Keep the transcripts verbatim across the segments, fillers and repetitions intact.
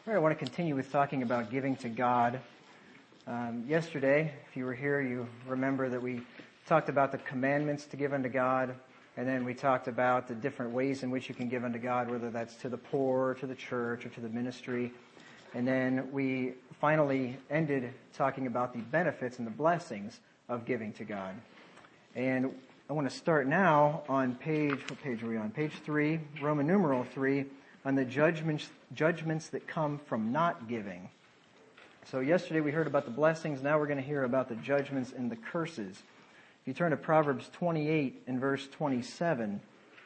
All right, I want to continue with talking about giving to God. Um, yesterday, if you were here, you remember that we talked about the commandments to give unto God, and then we talked about the different ways in which you can give unto God, whether that's to the poor, to the church, or to the ministry. And then we finally ended talking about the benefits and the blessings of giving to God. And I want to start now on page, what page are we on? Page three, Roman numeral three, on the judgments, judgments that come from not giving. So yesterday we heard about the blessings. Now we're going to hear about the judgments and the curses. If you turn to Proverbs twenty-eight and verse twenty-seven.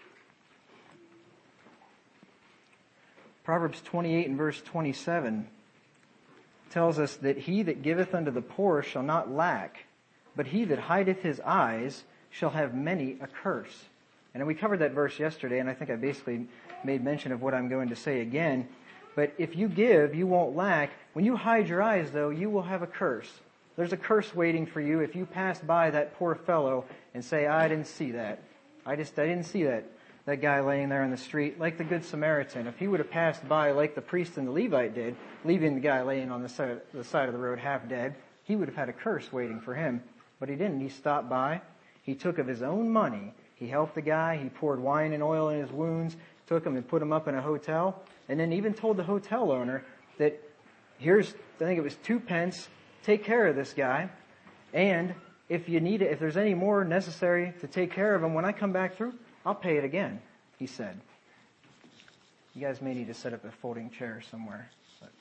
Proverbs twenty-eight and verse twenty-seven tells us that he that giveth unto the poor shall not lack, but he that hideth his eyes shall have many a curse. And we covered that verse yesterday, and I think I basically made mention of what I'm going to say again. But if you give, you won't lack. When you hide your eyes, though, you will have a curse. There's a curse waiting for you if you pass by that poor fellow and say, I didn't see that. I just, I didn't see that, that guy laying there on the street, like the Good Samaritan. If he would have passed by like the priest and the Levite did, leaving the guy laying on the side, the side of the road half dead, he would have had a curse waiting for him. But he didn't. He stopped by. He took of his own money. He helped the guy. He poured wine and oil in his wounds, took him and put him up in a hotel, and then even told the hotel owner that here's, I think it was two pence, take care of this guy, and if you need it, if there's any more necessary to take care of him, when I come back through, I'll pay it again, he said. You guys may need to set up a folding chair somewhere. But.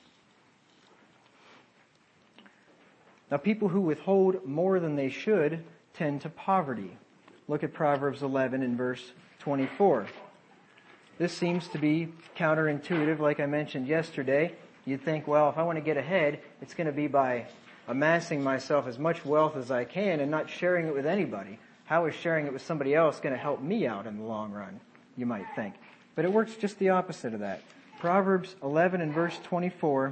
Now, people who withhold more than they should tend to poverty. Look at Proverbs eleven and verse twenty-four. This seems to be counterintuitive, like I mentioned yesterday. You'd think, well, if I want to get ahead, it's going to be by amassing myself as much wealth as I can and not sharing it with anybody. How is sharing it with somebody else going to help me out in the long run, you might think. But it works just the opposite of that. Proverbs eleven and verse twenty-four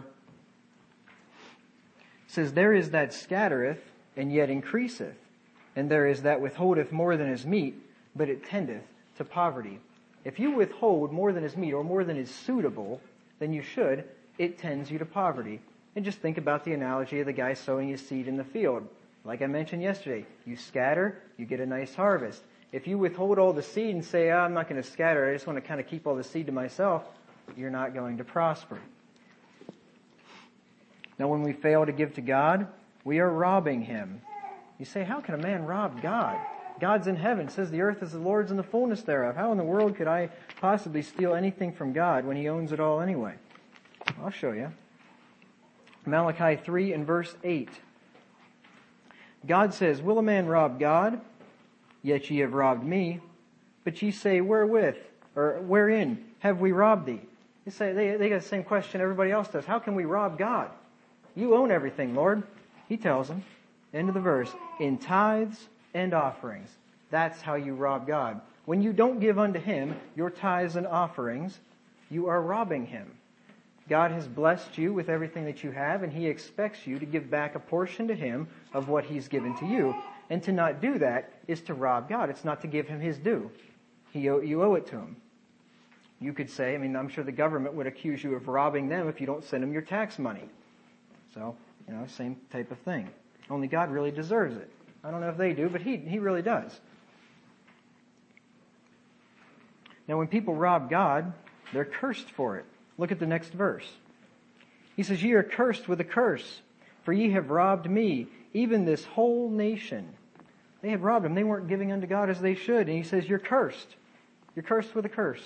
says, there is that scattereth and yet increaseth, and there is that withholdeth more than is meet, but it tendeth to poverty. If you withhold more than is meet or more than is suitable than you should, it tends you to poverty. And just think about the analogy of the guy sowing his seed in the field. Like I mentioned yesterday, you scatter, you get a nice harvest. If you withhold all the seed and say, oh, I'm not going to scatter, I just want to kind of keep all the seed to myself, you're not going to prosper. Now, when we fail to give to God, we are robbing Him. You say, how can a man rob God? God's in heaven. It says the earth is the Lord's and the fullness thereof. How in the world could I possibly steal anything from God when He owns it all anyway? I'll show you. Malachi three and verse eight. God says, will a man rob God? Yet ye have robbed me. But ye say, wherewith, or wherein have we robbed thee? You say, they, they got the same question everybody else does. How can we rob God? You own everything, Lord. He tells them, end of the verse, in tithes and offerings. That's how you rob God. When you don't give unto Him your tithes and offerings, you are robbing Him. God has blessed you with everything that you have, and He expects you to give back a portion to Him of what He's given to you. And to not do that is to rob God. It's not to give Him His due. He owe, you owe it to Him. You could say, I mean, I'm sure the government would accuse you of robbing them if you don't send them your tax money. So, you know, same type of thing. Only God really deserves it. I don't know if they do, but He, He really does. Now, when people rob God, they're cursed for it. Look at the next verse. He says, ye are cursed with a curse, for ye have robbed me, even this whole nation. They had robbed Him. They weren't giving unto God as they should. And He says, you're cursed. You're cursed with a curse.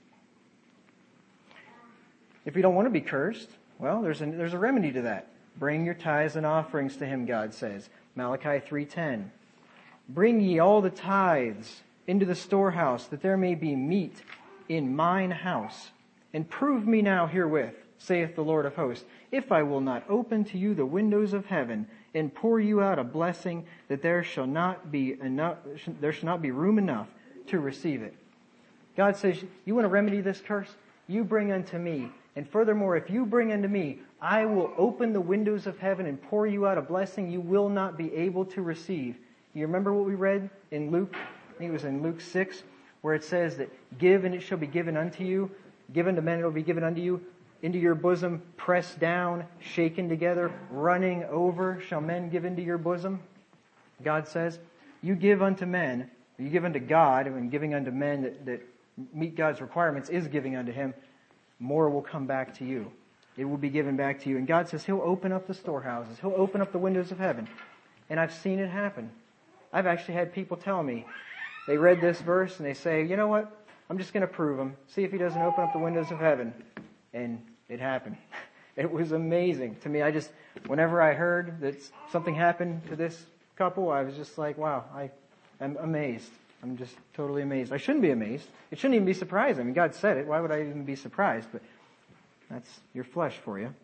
If you don't want to be cursed, well, there's a, there's a remedy to that. Bring your tithes and offerings to Him, God says. Malachi three ten. Bring ye all the tithes into the storehouse, that there may be meat in mine house. And prove me now herewith, saith the Lord of hosts, if I will not open to you the windows of heaven, and pour you out a blessing, that there shall not be enough, there shall not be room enough to receive it. God says, you want to remedy this curse? You bring unto me. And furthermore, if you bring unto me, I will open the windows of heaven and pour you out a blessing you will not be able to receive. You remember what we read in Luke? I think it was in Luke six, where it says that give and it shall be given unto you. Given to men, it will be given unto you. into your bosom, pressed down, shaken together, running over, shall men give into your bosom? God says, you give unto men, you give unto God, and giving unto men that, that meet God's requirements is giving unto Him. More will come back to you. It will be given back to you. And God says He'll open up the storehouses. He'll open up the windows of heaven. And I've seen it happen. I've actually had people tell me, they read this verse and they say, you know what? I'm just going to prove Him. See if He doesn't open up the windows of heaven. And it happened. It was amazing to me. I just, whenever I heard that something happened to this couple, I was just like, wow, I am amazed. I'm just totally amazed. I shouldn't be amazed. It shouldn't even be surprising. I mean, God said it. Why would I even be surprised? But that's your flesh for you.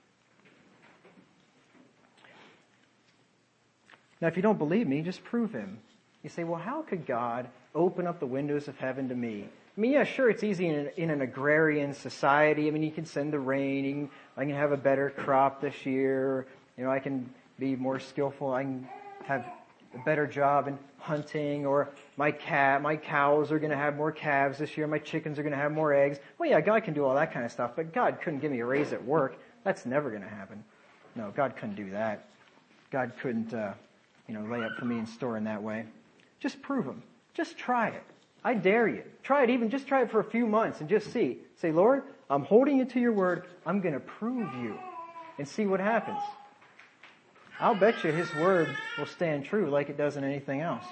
Now, if you don't believe me, just prove Him. You say, well, how could God open up the windows of heaven to me? I mean, yeah, sure, it's easy in an, in an agrarian society. I mean, He can send the rain. He can, I can have a better crop this year. You know, I can be more skillful. I can have a better job in hunting, or my cat, my cows are going to have more calves this year. My chickens are going to have more eggs. Well, yeah, God can do all that kind of stuff, but God couldn't give me a raise at work. That's never going to happen. No, God couldn't do that. God couldn't, uh, you know, lay up for me in store in that way. Just prove Him. Just try it. I dare you. Try it even, just try it for a few months and just see. Say, Lord, I'm holding you to your word. I'm going to prove you and see what happens. I'll bet you His word will stand true like it does in anything else.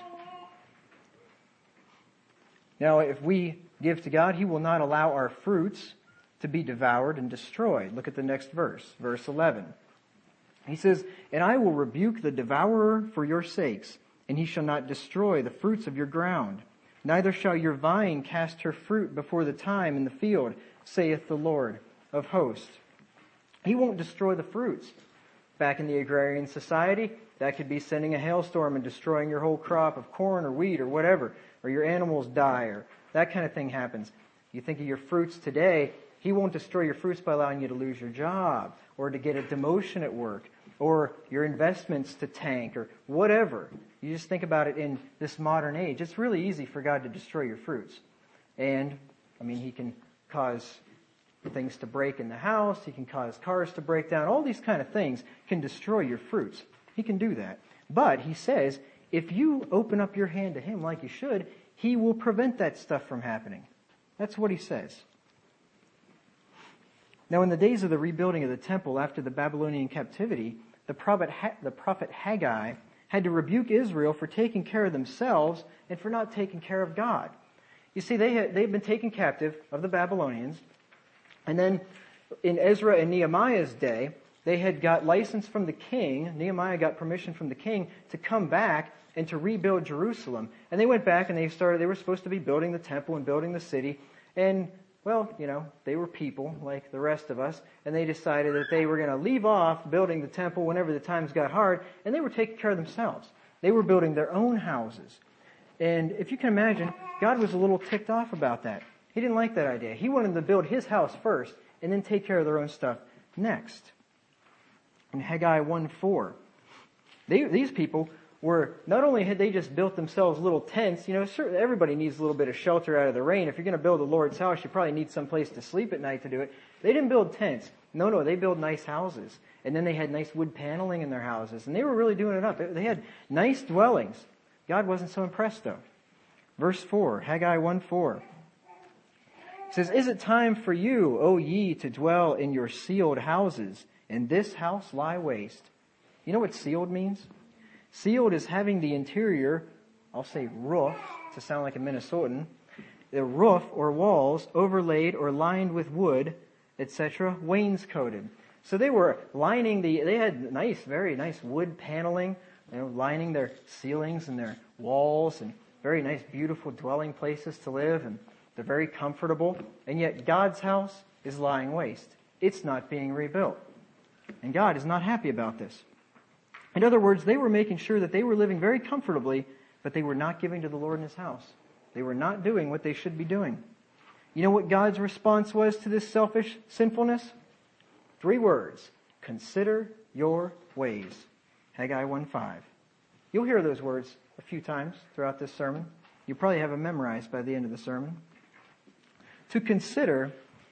Now, if we give to God, He will not allow our fruits to be devoured and destroyed. Look at the next verse, verse eleven. He says, and I will rebuke the devourer for your sakes, and he shall not destroy the fruits of your ground. Neither shall your vine cast her fruit before the time in the field, saith the Lord of hosts. He won't destroy the fruits. Back in the agrarian society, that could be sending a hailstorm and destroying your whole crop of corn or wheat or whatever, or your animals die, or that kind of thing happens. You think of your fruits today, He won't destroy your fruits by allowing you to lose your job, or to get a demotion at work, or your investments to tank, or whatever. You just think about it in this modern age. It's really easy for God to destroy your fruits. And, I mean, He can cause things to break in the house. He can cause cars to break down. All these kind of things can destroy your fruits. He can do that. But He says, if you open up your hand to Him like you should, He will prevent that stuff from happening. That's what He says. Now, in the days of the rebuilding of the temple after the Babylonian captivity, the prophet, the prophet Haggai had to rebuke Israel for taking care of themselves and for not taking care of God. You see, they had, they'd been taken captive of the Babylonians. And then in Ezra and Nehemiah's day, they had got license from the king. Nehemiah got permission from the king to come back and to rebuild Jerusalem. And they went back and they started, they were supposed to be building the temple and building the city. And, well, you know, they were people like the rest of us. And they decided that they were going to leave off building the temple whenever the times got hard. And they were taking care of themselves. They were building their own houses. And if you can imagine, God was a little ticked off about that. He didn't like that idea. He wanted them to build His house first and then take care of their own stuff next. In Haggai one four, they, these people were, not only had they just built themselves little tents, you know, certainly everybody needs a little bit of shelter out of the rain. If you're going to build the Lord's house, you probably need some place to sleep at night to do it. They didn't build tents. No, no, they built nice houses. And then they had nice wood paneling in their houses. And they were really doing it up. They had nice dwellings. God wasn't so impressed though. Verse four, Haggai one four. It says, is it time for you, O ye, to dwell in your sealed houses, and this house lie waste? You know what sealed means? Sealed is having the interior, I'll say roof, to sound like a Minnesotan, the roof or walls overlaid or lined with wood, et cetera, wainscoted. So they were lining the, they had nice, very nice wood paneling, you know, lining their ceilings and their walls, and very nice, beautiful dwelling places to live, and they're very comfortable. And yet God's house is lying waste. It's not being rebuilt. And God is not happy about this. In other words, they were making sure that they were living very comfortably, but they were not giving to the Lord in His house. They were not doing what they should be doing. You know what God's response was to this selfish sinfulness? Three words. Consider your ways. Haggai one five. You'll hear those words a few times throughout this sermon. You probably have them memorized by the end of the sermon. To consider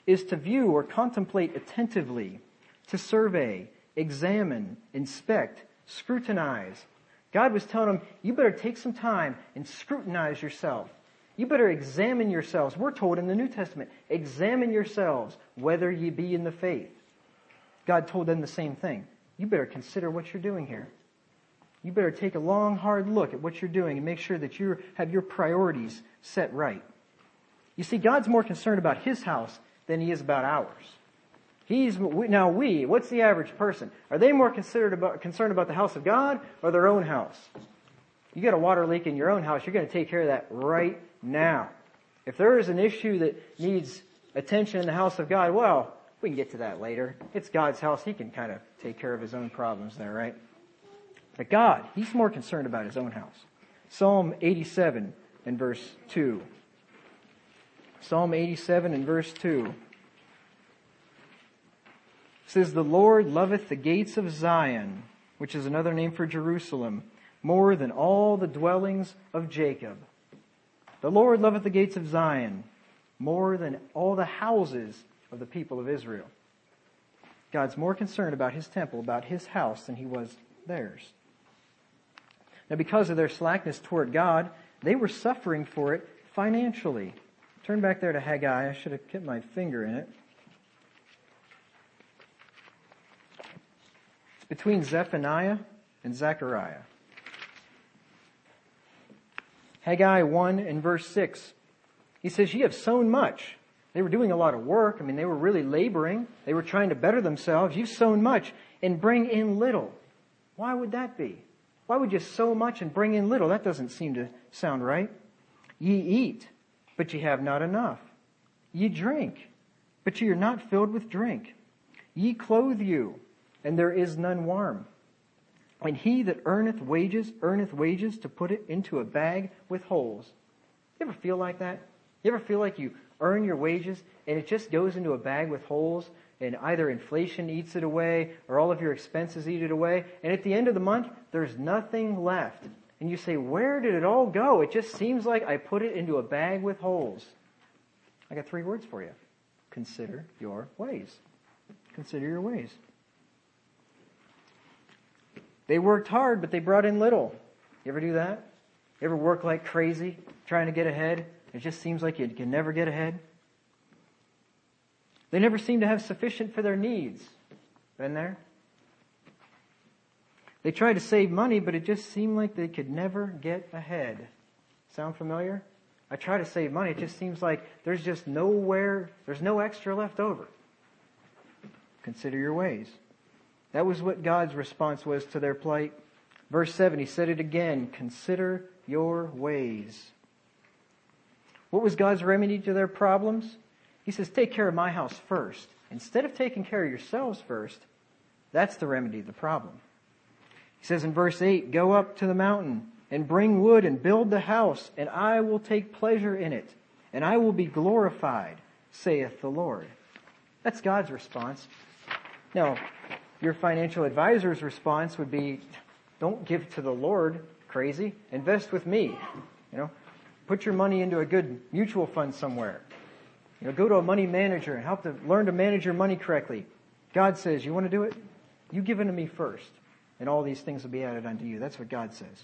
is to view or contemplate attentively, to survey, examine, inspect, scrutinize. God was telling them, you better take some time and scrutinize yourself. You better examine yourselves. We're told in the New Testament, examine yourselves whether ye be in the faith. God told them the same thing. You better consider what you're doing here. You better take a long, hard look at what you're doing and make sure that you have your priorities set right. You see, God's more concerned about His house than He is about ours. He's, now we, what's the average person? Are they more considered about, concerned about the house of God or their own house? You got a water leak in your own house, you're going to take care of that right now. If there is an issue that needs attention in the house of God, well, we can get to that later. It's God's house. He can kind of take care of His own problems there, right? But God, He's more concerned about His own house. Psalm eighty-seven and verse two. Psalm eighty-seven and verse two. It says, the Lord loveth the gates of Zion, which is another name for Jerusalem, more than all the dwellings of Jacob. The Lord loveth the gates of Zion, more than all the houses of the people of Israel. God's more concerned about His temple, about His house, than He was theirs. Now, because of their slackness toward God, they were suffering for it financially. Turn back there to Haggai. I should have kept my finger in it. It's between Zephaniah and Zechariah. Haggai one and verse six. He says, ye have sown much. They were doing a lot of work. I mean, they were really laboring. They were trying to better themselves. You've sown much and bring in little. Why would that be? Why would you sow much and bring in little? That doesn't seem to sound right. Ye eat, but ye have not enough. Ye drink, but ye are not filled with drink. Ye clothe you, and there is none warm. And he that earneth wages, earneth wages to put it into a bag with holes. You ever feel like that? You ever feel like you earn your wages and it just goes into a bag with holes, and either inflation eats it away or all of your expenses eat it away, and at the end of the month, there's nothing left. And you say, where did it all go? It just seems like I put it into a bag with holes. I got three words for you. Consider your ways. Consider your ways. They worked hard, but they brought in little. You ever do that? You ever work like crazy, trying to get ahead? It just seems like you can never get ahead. They never seem to have sufficient for their needs. Been there? They tried to save money, but it just seemed like they could never get ahead. Sound familiar? I try to save money. It just seems like there's just nowhere, there's no extra left over. Consider your ways. That was what God's response was to their plight. Verse seven, He said it again, consider your ways. What was God's remedy to their problems? He says, take care of my house first. Instead of taking care of yourselves first, that's the remedy to the problem. He says in verse eight, go up to the mountain and bring wood and build the house, and I will take pleasure in it, and I will be glorified, saith the Lord. That's God's response. Now, your financial advisor's response would be, don't give to the Lord, crazy. Invest with me. You know, put your money into a good mutual fund somewhere. You know, go to a money manager and help to learn to manage your money correctly. God says, you want to do it? You give unto me first, and all these things will be added unto you. That's what God says.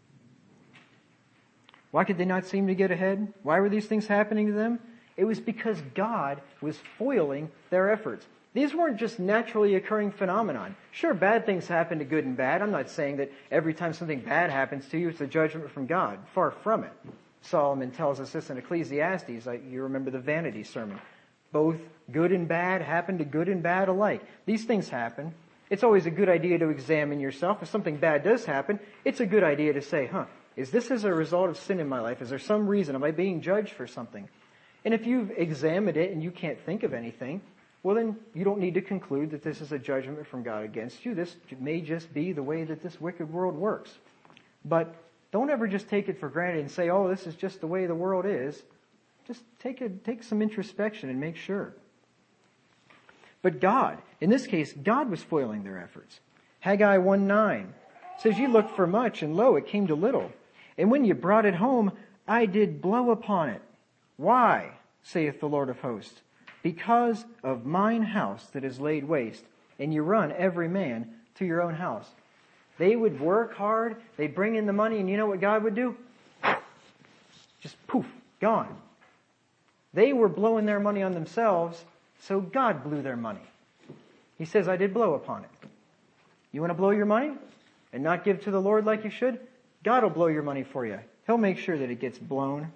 Why could they not seem to get ahead? Why were these things happening to them? It was because God was foiling their efforts. These weren't just naturally occurring phenomenon. Sure, bad things happen to good and bad. I'm not saying that every time something bad happens to you, it's a judgment from God. Far from it. Solomon tells us this in Ecclesiastes. Like, you remember the vanity sermon. Both good and bad happen to good and bad alike. These things happen. It's always a good idea to examine yourself. If something bad does happen, it's a good idea to say, huh, is this as a result of sin in my life? Is there some reason? Am I being judged for something? And if you've examined it and you can't think of anything, well, then you don't need to conclude that this is a judgment from God against you. This may just be the way that this wicked world works. But don't ever just take it for granted and say, oh, this is just the way the world is. Just take a, take some introspection and make sure. But God, in this case, God was foiling their efforts. Haggai one nine says, you looked for much, and lo, it came to little. And when you brought it home, I did blow upon it. Why, saith the Lord of hosts? because of mine house that is laid waste, and you run every man to your own house. They would work hard, they'd bring in the money, and you know what God would do? Just poof, gone. They were blowing their money on themselves, so God blew their money. He says, I did blow upon it. You want to blow your money and not give to the Lord like you should? God will blow your money for you. He'll make sure that it gets blown.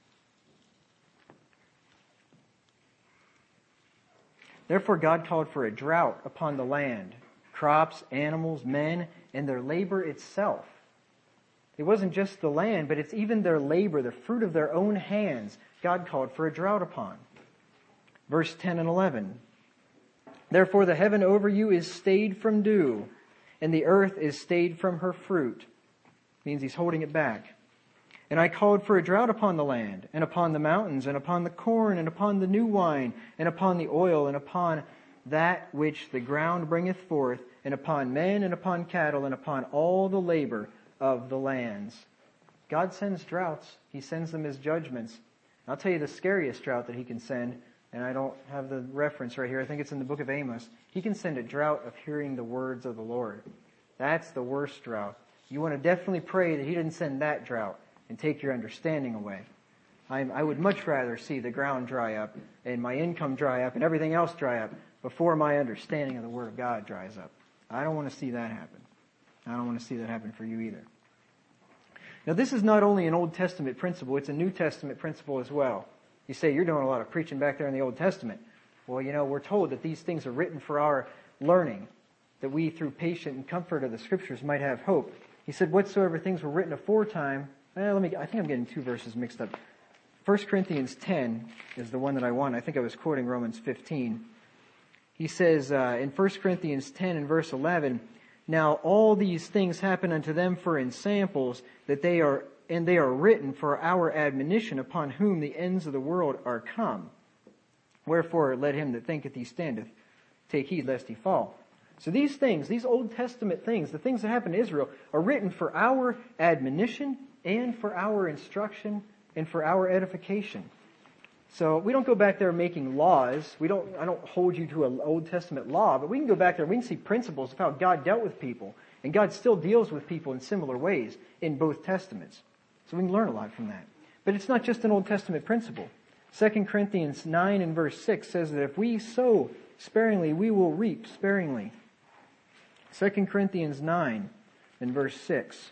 Therefore God called for a drought upon the land, crops, animals, men, and their labor itself. It wasn't just the land, but it's even their labor, the fruit of their own hands, God called for a drought upon. Verse ten and eleven. Therefore the heaven over you is stayed from dew, and the earth is stayed from her fruit. Means he's holding it back. And I called for a drought upon the land, and upon the mountains, and upon the corn, and upon the new wine, and upon the oil, and upon that which the ground bringeth forth, and upon men, and upon cattle, and upon all the labor of the lands. God sends droughts. He sends them as judgments. I'll tell you the scariest drought that he can send, and I don't have the reference right here. I think it's in the book of Amos. He can send a drought of hearing the words of the Lord. That's the worst drought. You want to definitely pray that he didn't send that drought and take your understanding away. I, I would much rather see the ground dry up and my income dry up and everything else dry up before my understanding of the Word of God dries up. I don't want to see that happen. I don't want to see that happen for you either. Now this is not only an Old Testament principle, it's a New Testament principle as well. You say, you're doing a lot of preaching back there in the Old Testament. Well, you know, we're told that these things are written for our learning, that we through patient and comfort of the Scriptures might have hope. He said, whatsoever things were written aforetime. Eh, let me, I think I'm getting two verses mixed up. First Corinthians ten is the one that I want. I think I was quoting Romans fifteen. He says uh, in First Corinthians ten and verse eleven, now all these things happen unto them for ensamples, that they are, and they are written for our admonition, upon whom the ends of the world are come. Wherefore let him that thinketh he standeth take heed lest he fall. So these things, these Old Testament things, the things that happened to Israel, are written for our admonition and for our instruction and for our edification. So we don't go back there making laws. We don't, I don't hold you to an Old Testament law, but we can go back there and we can see principles of how God dealt with people. And God still deals with people in similar ways in both Testaments. So we can learn a lot from that. But it's not just an Old Testament principle. Second Corinthians nine and verse six says that if we sow sparingly, we will reap sparingly. Second Corinthians nine and verse six.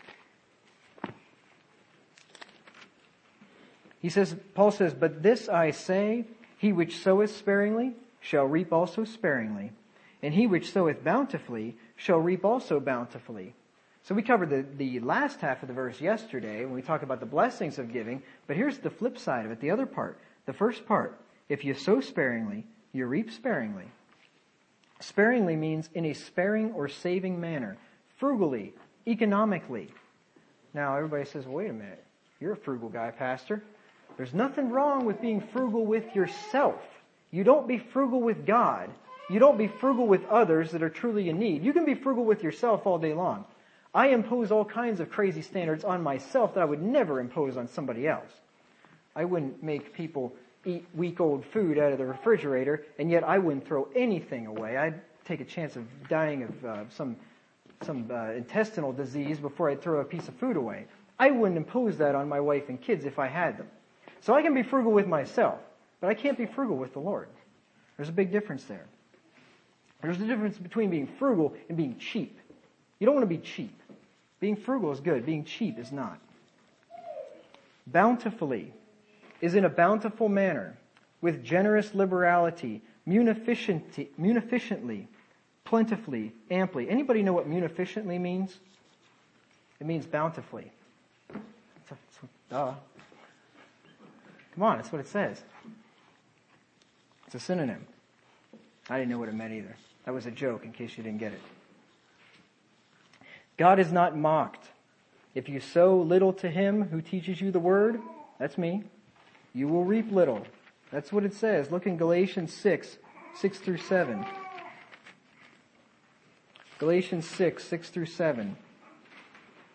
He says, Paul says, but this I say, he which soweth sparingly shall reap also sparingly, and he which soweth bountifully shall reap also bountifully. So we covered the, the last half of the verse yesterday when we talked about the blessings of giving, but here's the flip side of it, the other part. The first part, if you sow sparingly, you reap sparingly. Sparingly means in a sparing or saving manner, frugally, economically. Now everybody says, well, wait a minute, you're a frugal guy, Pastor. There's nothing wrong with being frugal with yourself. You don't be frugal with God. You don't be frugal with others that are truly in need. You can be frugal with yourself all day long. I impose all kinds of crazy standards on myself that I would never impose on somebody else. I wouldn't make people eat week-old food out of the refrigerator, and yet I wouldn't throw anything away. I'd take a chance of dying of uh, some some uh, intestinal disease before I'd throw a piece of food away. I wouldn't impose that on my wife and kids if I had them. So I can be frugal with myself, but I can't be frugal with the Lord. There's a big difference there. There's a difference between being frugal and being cheap. You don't want to be cheap. Being frugal is good. Being cheap is not. Bountifully is in a bountiful manner, with generous liberality, munificently, munificently, plentifully, amply. Anybody know what munificently means? It means bountifully. It's a, it's a, duh. Come on, that's what it says. It's a synonym. I didn't know what it meant either. That was a joke in case you didn't get it. God is not mocked. If you sow little to him who teaches you the word, that's me, you will reap little. That's what it says. Look in Galatians six, six through seven. Galatians six, six through seven.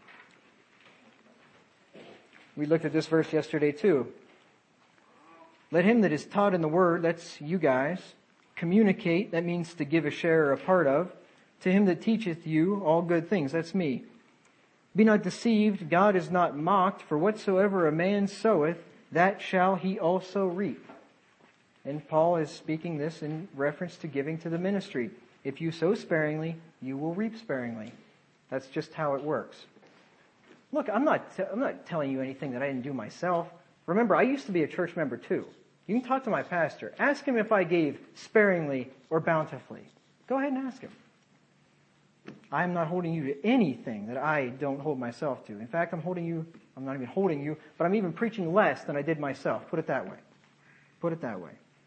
We looked at this verse yesterday too. Let him that is taught in the word, that's you guys, communicate, that means to give a share or a part of, to him that teacheth you all good things, that's me. Be not deceived, God is not mocked, for whatsoever a man soweth, that shall he also reap. And Paul is speaking this in reference to giving to the ministry. If you sow sparingly, you will reap sparingly. That's just how it works. Look, I'm not, t- I'm not telling you anything that I didn't do myself. Remember, I used to be a church member too. You can talk to my pastor. Ask him if I gave sparingly or bountifully. Go ahead and ask him. I am not holding you to anything that I don't hold myself to. In fact, I'm holding you, I'm not even holding you, but I'm even preaching less than I did myself. Put it that way. Put it that way.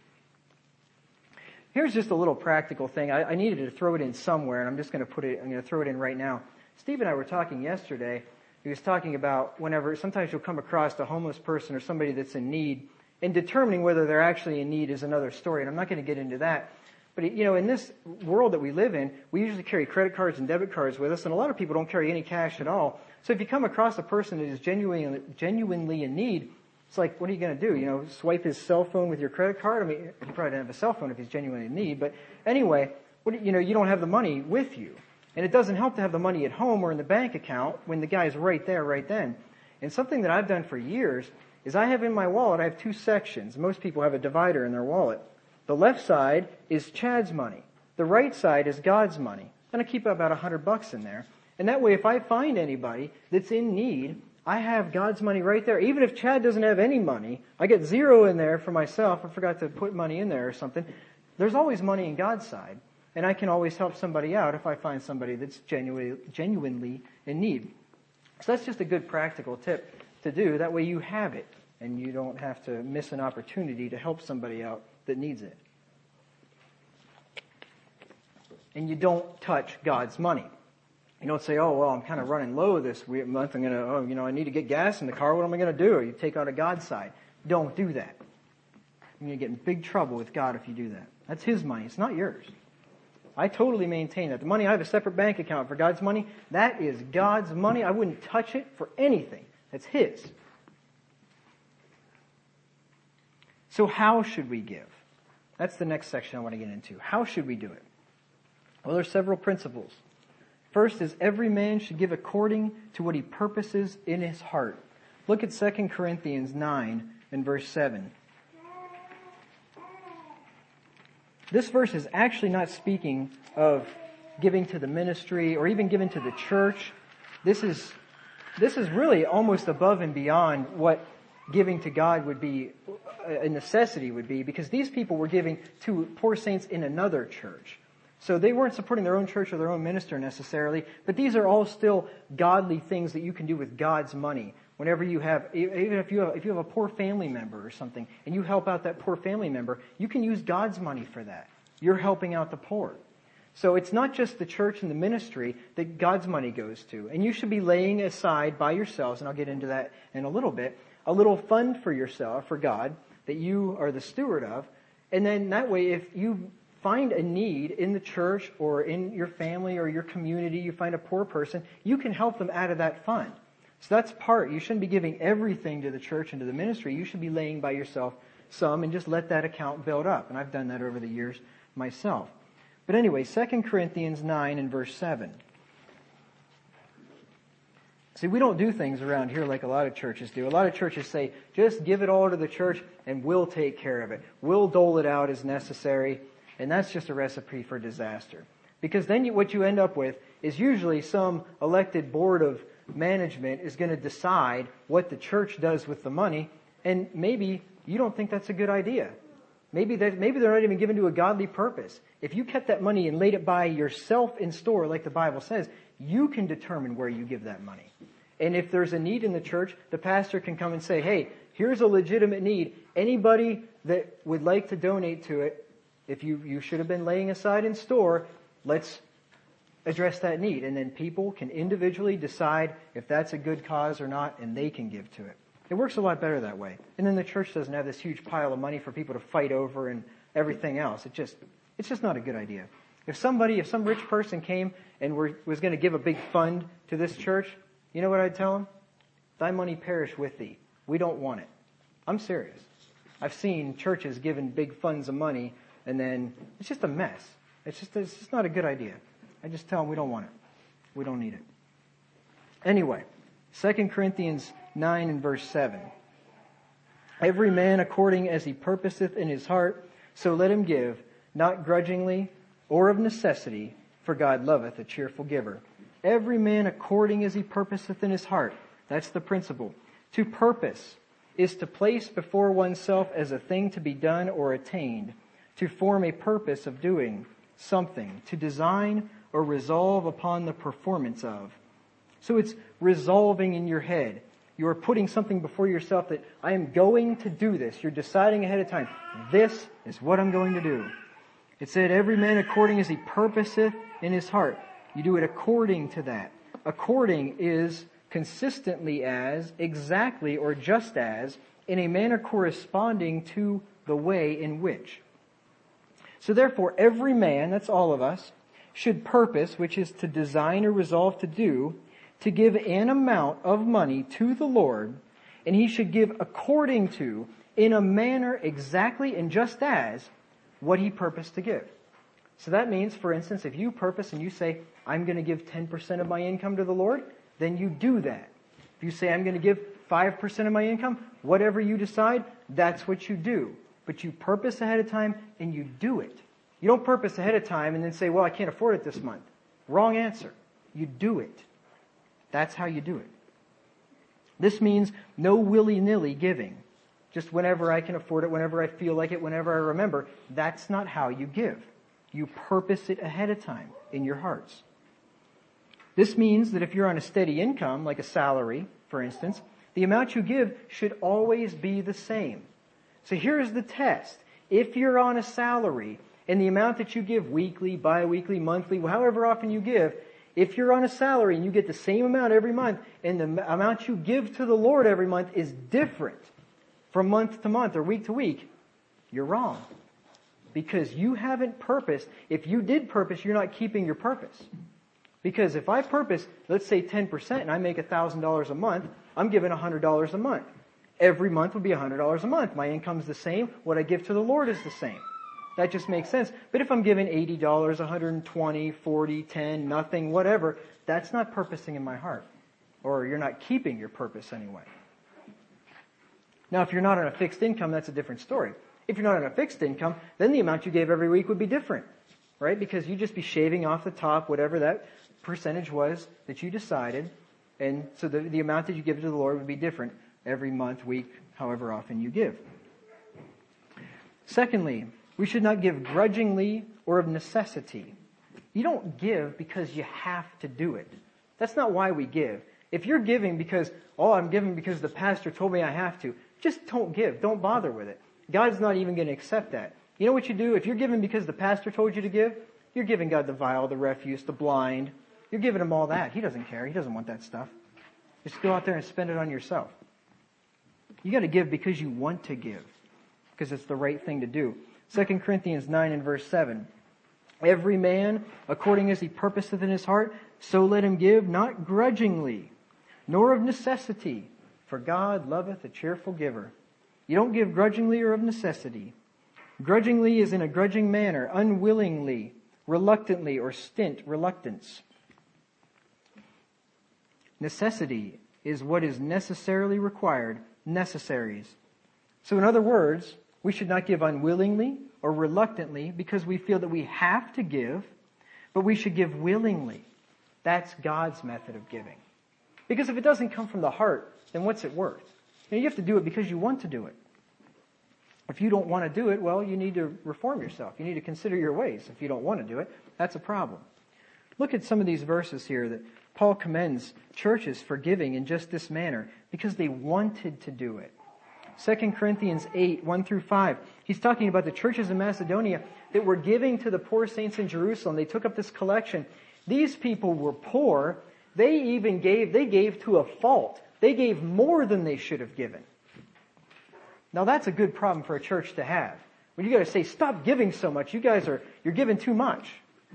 Here's just a little practical thing. I, I needed to throw it in somewhere, and I'm just going to put it, I'm going to throw it in right now. Steve and I were talking yesterday. He was talking about whenever, sometimes you'll come across a homeless person or somebody that's in need, and determining whether they're actually in need is another story, and I'm not going to get into that. But, you know, in this world that we live in, we usually carry credit cards and debit cards with us, and a lot of people don't carry any cash at all. So if you come across a person that is genuinely, genuinely in need, it's like, what are you going to do? You know, swipe his cell phone with your credit card? I mean, he probably doesn't have a cell phone if he's genuinely in need. But anyway, what, you know, you don't have the money with you. And it doesn't help to have the money at home or in the bank account when the guy's right there, right then. And something that I've done for years is I have in my wallet, I have two sections. Most people have a divider in their wallet. The left side is Chad's money. The right side is God's money. And I keep about a hundred bucks in there. And that way, if I find anybody that's in need, I have God's money right there. Even if Chad doesn't have any money, I get zero in there for myself. I forgot to put money in there or something. There's always money in God's side. And I can always help somebody out if I find somebody that's genuinely, genuinely in need. So that's just a good practical tip to do. That way you have it. And you don't have to miss an opportunity to help somebody out that needs it. And you don't touch God's money. You don't say, oh, well, I'm kind of running low this month. I'm going to, oh, you know, I need to get gas in the car. What am I going to do? You take out of God's side. Don't do that. You're going to get in big trouble with God if you do that. That's His money. It's not yours. I totally maintain that. The money, I have a separate bank account for God's money. That is God's money. I wouldn't touch it for anything. That's His. So how should we give? That's the next section I want to get into. How should we do it? Well, there's several principles. First is every man should give according to what he purposes in his heart. Look at Second Corinthians nine and verse seven. This verse is actually not speaking of giving to the ministry or even giving to the church. This is, this is really almost above and beyond what giving to God would be, a necessity would be, because these people were giving to poor saints in another church. So they weren't supporting their own church or their own minister necessarily, but these are all still godly things that you can do with God's money. Whenever you have, even if you have, if you have a poor family member or something, and you help out that poor family member, you can use God's money for that. You're helping out the poor. So it's not just the church and the ministry that God's money goes to. And you should be laying aside by yourselves, and I'll get into that in a little bit, a little fund for yourself, for God, that you are the steward of. And then that way, if you find a need in the church or in your family or your community, you find a poor person, you can help them out of that fund. So that's part. You shouldn't be giving everything to the church and to the ministry. You should be laying by yourself some and just let that account build up. And I've done that over the years myself. But anyway, Second Corinthians nine and verse seven. See, we don't do things around here like a lot of churches do. A lot of churches say, just give it all to the church and we'll take care of it. We'll dole it out as necessary. And that's just a recipe for disaster. Because then you, what you end up with is usually some elected board of management is going to decide what the church does with the money. And maybe you don't think that's a good idea. Maybe that, maybe they're not even given to a godly purpose. If you kept that money and laid it by yourself in store, like the Bible says, you can determine where you give that money. And if there's a need in the church, the pastor can come and say, hey, here's a legitimate need. Anybody that would like to donate to it, if you, you should have been laying aside in store, let's address that need. And then people can individually decide if that's a good cause or not, and they can give to it. It works a lot better that way. And then the church doesn't have this huge pile of money for people to fight over and everything else. It just, it's just not a good idea. If somebody, if some rich person came and were, was going to give a big fund to this church, you know what I'd tell them? Thy money perish with thee. We don't want it. I'm serious. I've seen churches given big funds of money, and then it's just a mess. It's just, it's just not a good idea. I just tell them we don't want it. We don't need it. Anyway, Second Corinthians nine and verse seven. Every man according as he purposeth in his heart, so let him give, not grudgingly or of necessity, for God loveth a cheerful giver. Every man according as he purposeth in his heart. That's the principle. To purpose is to place before oneself as a thing to be done or attained, to form a purpose of doing something, to design or resolve upon the performance of. So it's resolving in your head. You are putting something before yourself that I am going to do this. You're deciding ahead of time. This is what I'm going to do. It said, every man according as he purposeth in his heart. You do it according to that. According is consistently as, exactly, or just as, in a manner corresponding to the way in which. So therefore, every man, that's all of us, should purpose, which is to design or resolve to do, to give an amount of money to the Lord, and he should give according to, in a manner exactly and just as, what he purposed to give. So that means, for instance, if you purpose and you say, I'm going to give ten percent of my income to the Lord, then you do that. If you say, I'm going to give five percent of my income, whatever you decide, that's what you do. But you purpose ahead of time and you do it. You don't purpose ahead of time and then say, well, I can't afford it this month. Wrong answer. You do it. That's how you do it. This means no willy-nilly giving. Just whenever I can afford it, whenever I feel like it, whenever I remember. That's not how you give. You purpose it ahead of time in your hearts. This means that if you're on a steady income, like a salary, for instance, the amount you give should always be the same. So here's the test. If you're on a salary, and the amount that you give weekly, bi-weekly, monthly, however often you give, if you're on a salary and you get the same amount every month, and the amount you give to the Lord every month is different from month to month or week to week, you're wrong. Because you haven't purposed. If you did purpose, you're not keeping your purpose. Because if I purpose, let's say ten percent, and I make one thousand dollars a month, I'm giving one hundred dollars a month. Every month would be one hundred dollars a month. My income's the same. What I give to the Lord is the same. That just makes sense. But if I'm giving eighty dollars, one hundred twenty dollars, forty dollars, ten dollars, nothing, whatever, that's not purposing in my heart. Or you're not keeping your purpose anyway. Now, if you're not on a fixed income, that's a different story. If you're not on a fixed income, then the amount you gave every week would be different. Right? Because you'd just be shaving off the top, whatever that percentage was that you decided. And so the, the amount that you give to the Lord would be different every month, week, however often you give. Secondly, we should not give grudgingly or of necessity. You don't give because you have to do it. That's not why we give. If you're giving because, oh, I'm giving because the pastor told me I have to, just don't give. Don't bother with it. God's not even going to accept that. You know what you do? If you're giving because the pastor told you to give, you're giving God the vile, the refuse, the blind. You're giving him all that. He doesn't care. He doesn't want that stuff. Just go out there and spend it on yourself. You got to give because you want to give. Because it's the right thing to do. Second Corinthians nine and verse seven. Every man, according as he purposeth in his heart, so let him give, not grudgingly, nor of necessity, for God loveth a cheerful giver. You don't give grudgingly or of necessity. Grudgingly is in a grudging manner, unwillingly, reluctantly, or stint, reluctance. Necessity is what is necessarily required, necessaries. So in other words, we should not give unwillingly or reluctantly because we feel that we have to give, but we should give willingly. That's God's method of giving. Because if it doesn't come from the heart, then what's it worth? You know, you have to do it because you want to do it. If you don't want to do it, well, you need to reform yourself. You need to consider your ways. If you don't want to do it, that's a problem. Look at some of these verses here that Paul commends churches for giving in just this manner because they wanted to do it. Second Corinthians eight, one through five. He's talking about the churches in Macedonia that were giving to the poor saints in Jerusalem. They took up this collection. These people were poor. They even gave, they gave to a fault. They gave more than they should have given. Now that's a good problem for a church to have. When you got to say, stop giving so much. You guys are, you're giving too much.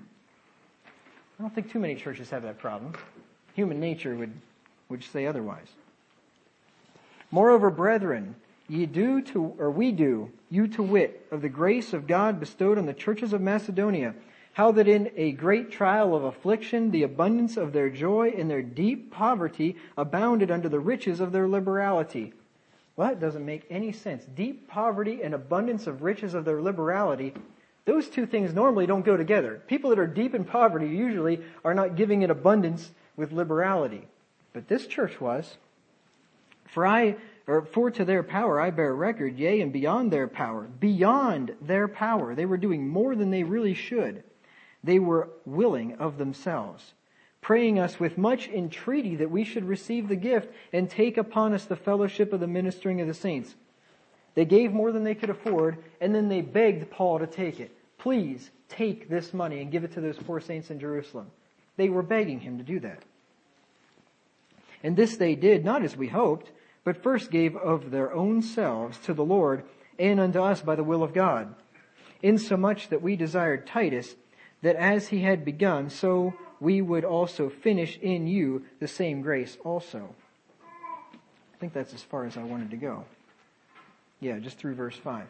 I don't think too many churches have that problem. Human nature would, would say otherwise. Moreover, brethren, ye do to, or we do, you to wit, of the grace of God bestowed on the churches of Macedonia, how that in a great trial of affliction, the abundance of their joy in their deep poverty abounded unto the riches of their liberality. Well, that doesn't make any sense. Deep poverty and abundance of riches of their liberality, those two things normally don't go together. People that are deep in poverty usually are not giving in abundance with liberality. But this church was. For I, or for to their power I bear record, yea, and beyond their power, beyond their power. They were doing more than they really should. They were willing of themselves, praying us with much entreaty that we should receive the gift and take upon us the fellowship of the ministering of the saints. They gave more than they could afford, and then they begged Paul to take it. Please take this money and give it to those poor saints in Jerusalem. They were begging him to do that. And this they did, not as we hoped, but first gave of their own selves to the Lord and unto us by the will of God, insomuch that we desired Titus, that as he had begun, so we would also finish in you the same grace also. I think that's as far as I wanted to go. Yeah, just through verse five.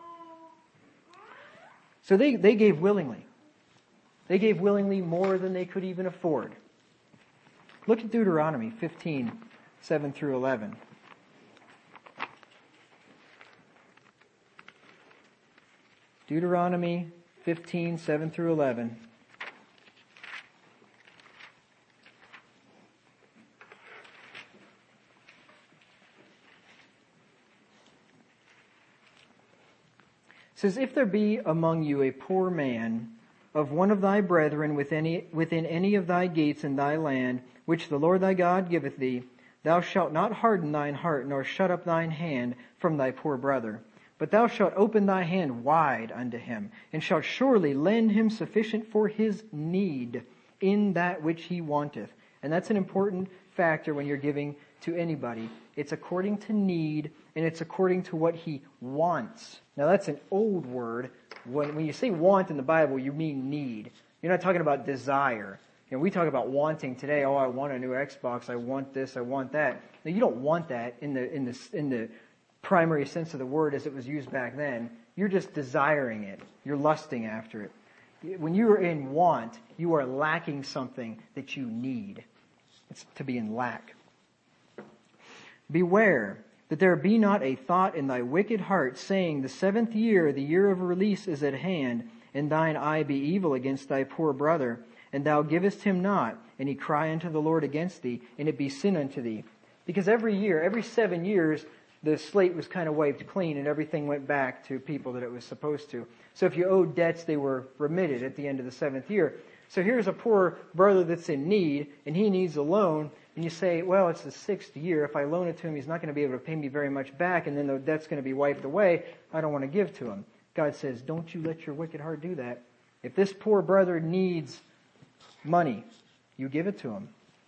So they, they gave willingly. They gave willingly more than they could even afford. Look at Deuteronomy fifteen, seven through eleven. Deuteronomy fifteen, seven through eleven. It says, if there be among you a poor man of one of thy brethren within any, within any of thy gates in thy land, which the Lord thy God giveth thee, thou shalt not harden thine heart, nor shut up thine hand from thy poor brother. But thou shalt open thy hand wide unto him, and shalt surely lend him sufficient for his need in that which he wanteth. And that's an important factor when you're giving to anybody. It's according to need, and it's according to what he wants. Now that's an old word. When, when you say want in the Bible, you mean need. You're not talking about desire. You know, we talk about wanting today. Oh, I want a new Xbox. I want this. I want that. Now you don't want that in the in the in the primary sense of the word as it was used back then. You're just desiring it. You're lusting after it. When you are in want, you are lacking something that you need. It's to be in lack. Beware that there be not a thought in thy wicked heart, saying, the seventh year, the year of release is at hand, and thine eye be evil against thy poor brother, and thou givest him not, and he cry unto the Lord against thee, and it be sin unto thee. Because every year, every seven years, the slate was kind of wiped clean and everything went back to people that it was supposed to. So if you owed debts, they were remitted at the end of the seventh year. So here's a poor brother that's in need, and he needs a loan, and you say, well, it's the sixth year. If I loan it to him, he's not going to be able to pay me very much back, and then the debt's going to be wiped away. I don't want to give to him. God says, don't you let your wicked heart do that. If this poor brother needs money, you give it to him.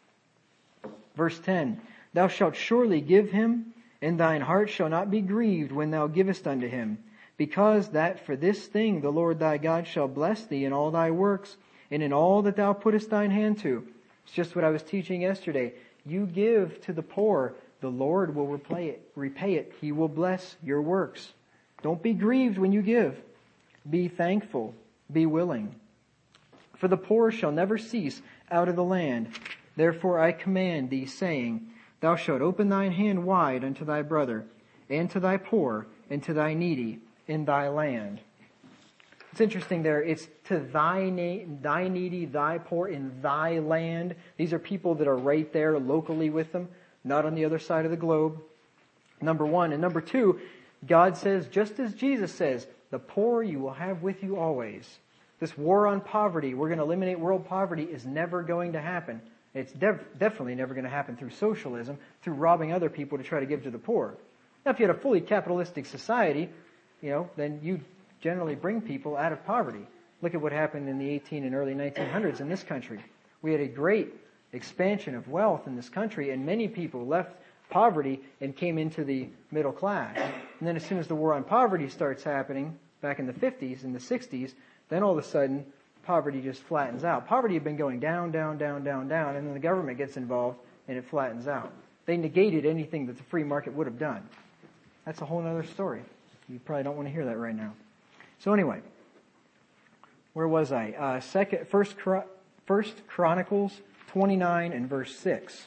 Verse ten, thou shalt surely give him, and thine heart shall not be grieved when thou givest unto him, because that for this thing the Lord thy God shall bless thee in all thy works, and in all that thou puttest thine hand to. It's just what I was teaching yesterday. You give to the poor, the Lord will repay it. Repay it. He will bless your works. Don't be grieved when you give. Be thankful. Be willing. For the poor shall never cease out of the land. Therefore I command thee, saying, thou shalt open thine hand wide unto thy brother, and to thy poor, and to thy needy in thy land. It's interesting there. It's to thy na- thy needy, thy poor, in thy land. These are people that are right there locally with them, not on the other side of the globe. Number one. And number two, God says, just as Jesus says, the poor you will have with you always. This war on poverty, we're going to eliminate world poverty, is never going to happen. It's def- definitely never going to happen through socialism, through robbing other people to try to give to the poor. Now, if you had a fully capitalistic society, you know, then you generally bring people out of poverty. Look at what happened in the eighteen and early nineteen hundreds in this country. We had a great expansion of wealth in this country, and many people left poverty and came into the middle class. And then as soon as the war on poverty starts happening, back in the fifties and the sixties, then all of a sudden, poverty just flattens out. Poverty had been going down, down, down, down, down, and then the government gets involved and it flattens out. They negated anything that the free market would have done. That's a whole other story. You probably don't want to hear that right now. So anyway, where was I? Uh, second, first, first Chronicles twenty-nine and verse six.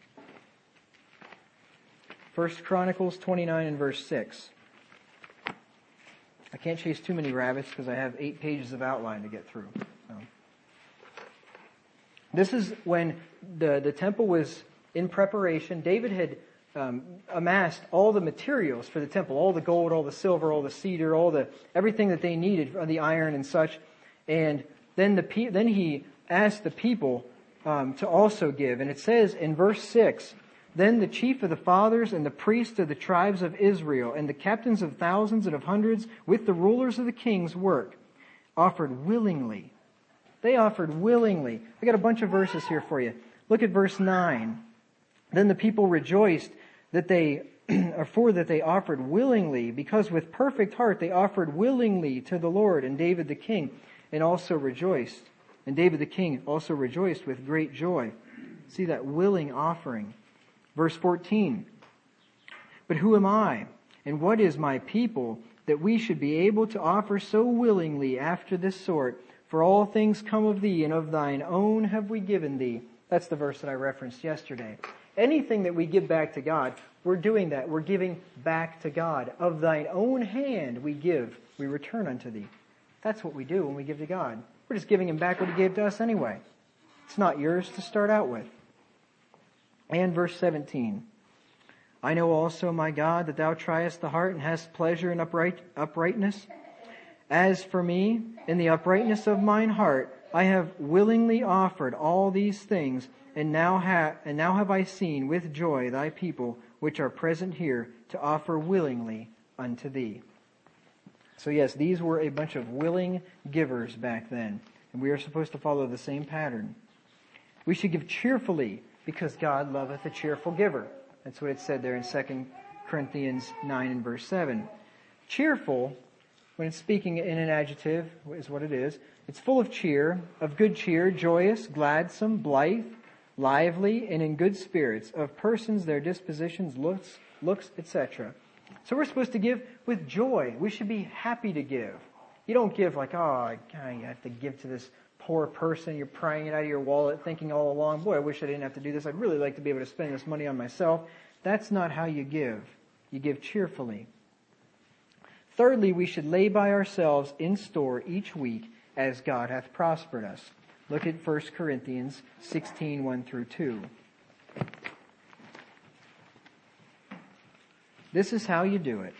First Chronicles twenty-nine and verse six. I can't chase too many rabbits because I have eight pages of outline to get through. So. This is when the, the temple was in preparation. David had um, amassed all the materials for the temple, all the gold, all the silver, all the cedar, all the everything that they needed, the iron and such. And then the then he asked the people um, to also give. And it says in verse six, "Then the chief of the fathers and the priests of the tribes of Israel and the captains of thousands and of hundreds with the rulers of the king's work offered willingly." They offered willingly. I got a bunch of verses here for you. Look at verse nine. "Then the people rejoiced that they, or for that they offered willingly, because with perfect heart they offered willingly to the Lord, and David the king, and also rejoiced. And David the king also rejoiced with great joy." See that willing offering. Verse fourteen. "But who am I, and what is my people, that we should be able to offer so willingly after this sort? For all things come of thee, and of thine own have we given thee." That's the verse that I referenced yesterday. Anything that we give back to God, we're doing that. We're giving back to God. "Of thine own hand we give, we return unto thee." That's what we do when we give to God. We're just giving Him back what He gave to us anyway. It's not yours to start out with. And verse seventeen. "I know also, my God, that thou triest the heart and hast pleasure in upright, uprightness. As for me, in the uprightness of mine heart, I have willingly offered all these things, and now have, and now have I seen with joy thy people, which are present here, to offer willingly unto thee." So yes, these were a bunch of willing givers back then, and we are supposed to follow the same pattern. We should give cheerfully, because God loveth a cheerful giver. That's what it said there in Second Corinthians nine and verse seven. Cheerful, when it's speaking in an adjective, is what it is. It's full of cheer, of good cheer, joyous, gladsome, blithe, lively, and in good spirits, of persons, their dispositions, looks, looks, et cetera. So we're supposed to give with joy. We should be happy to give. You don't give like, oh, I, I have to give to this poor person. You're prying it out of your wallet, thinking all along, boy, I wish I didn't have to do this. I'd really like to be able to spend this money on myself. That's not how you give. You give cheerfully. Thirdly, we should lay by ourselves in store each week as God hath prospered us. Look at First Corinthians sixteen, one through two. This is how you do it.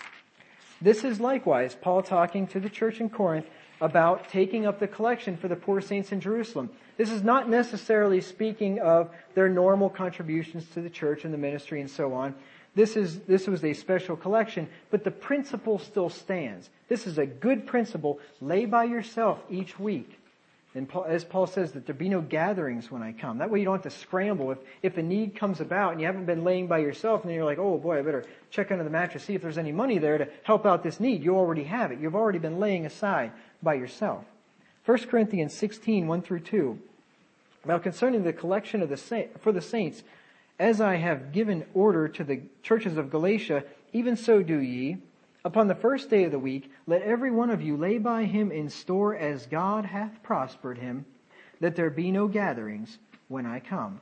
This is likewise Paul talking to the church in Corinth about taking up the collection for the poor saints in Jerusalem. This is not necessarily speaking of their normal contributions to the church and the ministry and so on. This is, this was a special collection, but the principle still stands. This is a good principle. Lay by yourself each week. And Paul, as Paul says, that there be no gatherings when I come. That way you don't have to scramble. If, if a need comes about and you haven't been laying by yourself, and then you're like, oh boy, I better check under the mattress, see if there's any money there to help out this need. You already have it. You've already been laying aside by yourself. First Corinthians sixteen, one through two. Now concerning the collection of the saint, for the saints, as I have given order to the churches of Galatia, even so do ye. Upon the first day of the week, let every one of you lay by him in store as God hath prospered him, that there be no gatherings when I come.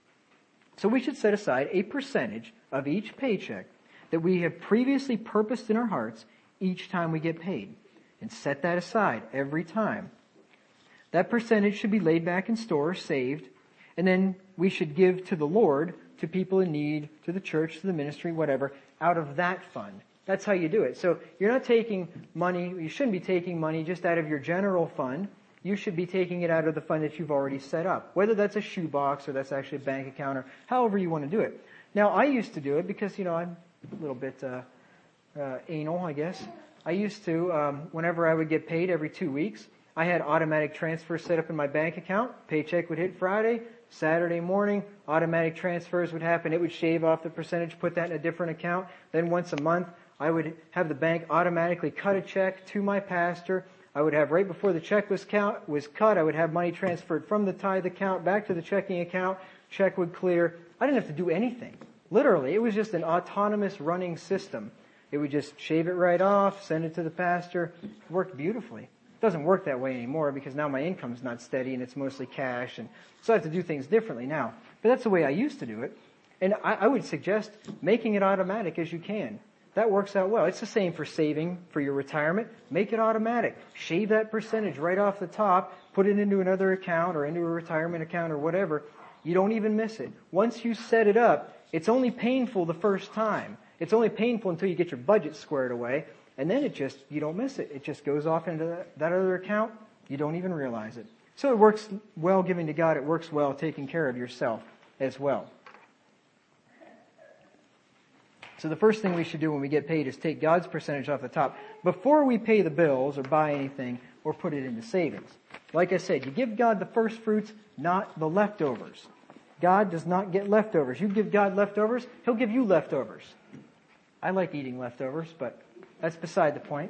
So we should set aside a percentage of each paycheck that we have previously purposed in our hearts each time we get paid. And set that aside every time. That percentage should be laid back in store, saved, and then we should give to the Lord, to people in need, to the church, to the ministry, whatever, out of that fund. That's how you do it. So you're not taking money, you shouldn't be taking money just out of your general fund. You should be taking it out of the fund that you've already set up. Whether that's a shoebox or that's actually a bank account or however you want to do it. Now I used to do it because, you know, I'm a little bit uh, uh, anal, I guess. I used to, um, whenever I would get paid every two weeks, I had automatic transfers set up in my bank account. Paycheck would hit Friday. Saturday morning, automatic transfers would happen. It would shave off the percentage, put that in a different account. Then once a month, I would have the bank automatically cut a check to my pastor. I would have, right before the check was count, was cut, I would have money transferred from the tithe account back to the checking account. Check would clear. I didn't have to do anything. Literally, it was just an autonomous running system. It would just shave it right off, send it to the pastor. It worked beautifully. It doesn't work that way anymore because now my income's not steady and it's mostly cash, and so I have to do things differently now. But that's the way I used to do it. And I, I would suggest making it automatic as you can. That works out well. It's the same for saving for your retirement. Make it automatic. Shave that percentage right off the top, put it into another account or into a retirement account or whatever. You don't even miss it. Once you set it up, it's only painful the first time. It's only painful until you get your budget squared away, and then it just, you don't miss it. It just goes off into that, that other account. You don't even realize it. So it works well giving to God. It works well taking care of yourself as well. So the first thing we should do when we get paid is take God's percentage off the top before we pay the bills or buy anything or put it into savings. Like I said, you give God the first fruits, not the leftovers. God does not get leftovers. You give God leftovers, He'll give you leftovers. I like eating leftovers, but that's beside the point.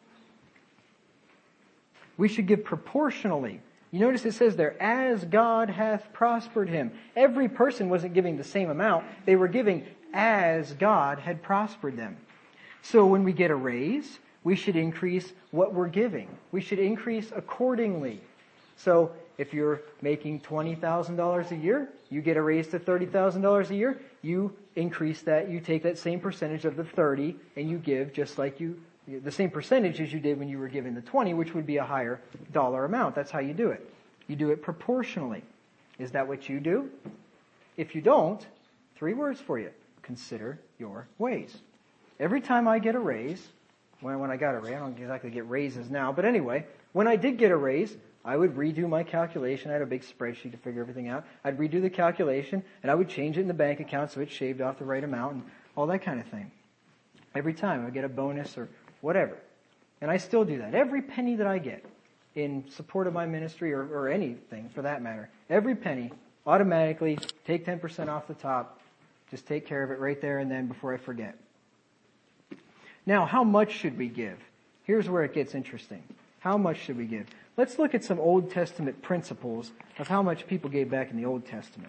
We should give proportionally. You notice it says there, as God hath prospered him. Every person wasn't giving the same amount. They were giving as God had prospered them. So when we get a raise, we should increase what we're giving. We should increase accordingly. So if you're making twenty thousand dollars a year, you get a raise to thirty thousand dollars a year, you increase that, you take that same percentage of the thirty and you give just like you, the same percentage as you did when you were given the twenty, which would be a higher dollar amount. That's how you do it. You do it proportionally. Is that what you do? If you don't, three words for you. Consider your ways. Every time I get a raise, when, when I got a raise, I don't exactly get raises now, but anyway, when I did get a raise, I would redo my calculation. I had a big spreadsheet to figure everything out. I'd redo the calculation, and I would change it in the bank account so it shaved off the right amount and all that kind of thing. Every time I would get a bonus or whatever. And I still do that. Every penny that I get in support of my ministry or, or anything for that matter, every penny, automatically take ten percent off the top. Just take care of it right there and then before I forget. Now, how much should we give? Here's where it gets interesting. How much should we give? Let's look at some Old Testament principles of how much people gave back in the Old Testament.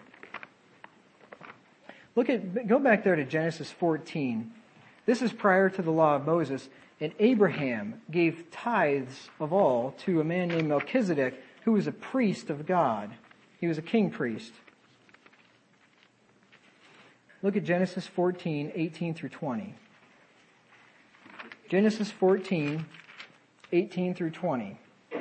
Look at, go back there to Genesis fourteen. This is prior to the law of Moses, and Abraham gave tithes of all to a man named Melchizedek, who was a priest of God. He was a king priest. Look at Genesis fourteen, eighteen through twenty. Genesis fourteen, eighteen through twenty.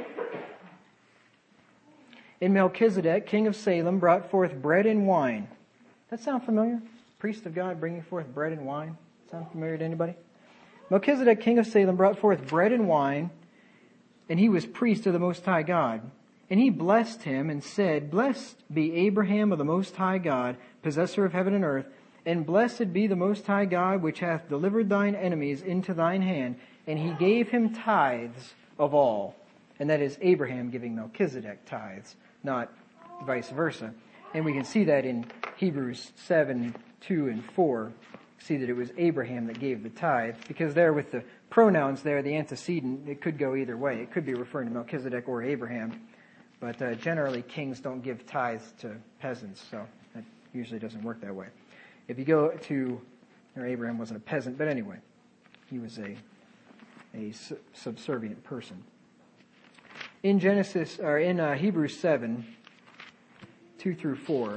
And Melchizedek, king of Salem, brought forth bread and wine. That sound familiar? Priest of God bringing forth bread and wine. Sound familiar to anybody? Melchizedek, king of Salem, brought forth bread and wine, and he was priest of the Most High God. And he blessed him and said, Blessed be Abraham of the Most High God, possessor of heaven and earth, and blessed be the Most High God, which hath delivered thine enemies into thine hand. And he gave him tithes of all. And that is Abraham giving Melchizedek tithes, not vice versa. And we can see that in Hebrews seven, two and four. See that it was Abraham that gave the tithe, because there with the pronouns there, the antecedent, it could go either way. It could be referring to Melchizedek or Abraham. But uh, generally, kings don't give tithes to peasants, so that usually doesn't work that way. If you go to, or Abraham wasn't a peasant, but anyway, he was a a su- subservient person. In Genesis, or in uh, Hebrews seven, two through four,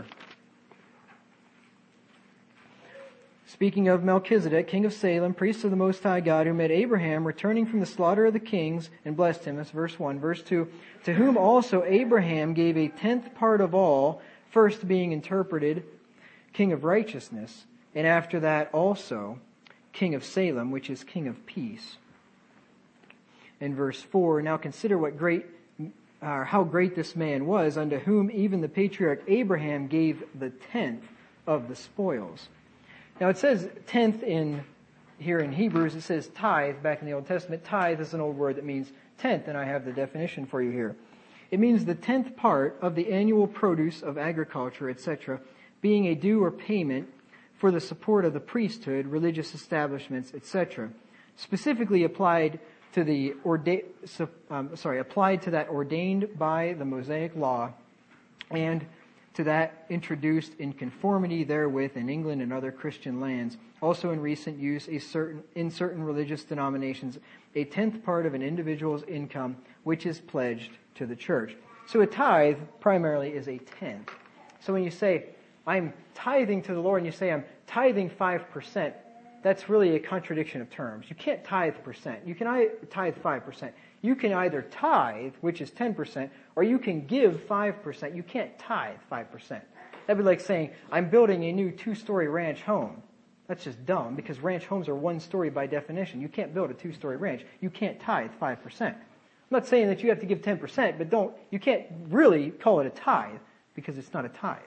speaking of Melchizedek, king of Salem, priest of the Most High God, who met Abraham returning from the slaughter of the kings and blessed him. That's verse one. Verse two, to whom also Abraham gave a tenth part of all, first being interpreted king of righteousness, and after that also king of Salem, which is king of peace. In verse four, now consider what great, uh, how great this man was, unto whom even the patriarch Abraham gave the tenth of the spoils. Now it says tenth in here in Hebrews. It says tithe back in the Old Testament. Tithe is an old word that means tenth, and I have the definition for you here. It means the tenth part of the annual produce of agriculture, et cetera, being a due or payment for the support of the priesthood, religious establishments, et cetera, specifically applied to the orda- um, sorry, applied to that ordained by the Mosaic law, and to that introduced in conformity therewith in England and other Christian lands, also in recent use a certain, in certain religious denominations, a tenth part of an individual's income, which is pledged to the church. So a tithe primarily is a tenth. So when you say, I'm tithing to the Lord, and you say, I'm tithing five percent, that's really a contradiction of terms. You can't tithe percent. You can tithe five percent. You can either tithe, which is ten percent, or you can give five percent. You can't tithe five percent. That'd be like saying, I'm building a new two-story ranch home. That's just dumb, because ranch homes are one story by definition. You can't build a two-story ranch. You can't tithe five percent. I'm not saying that you have to give ten percent, but don't, you can't really call it a tithe, because it's not a tithe.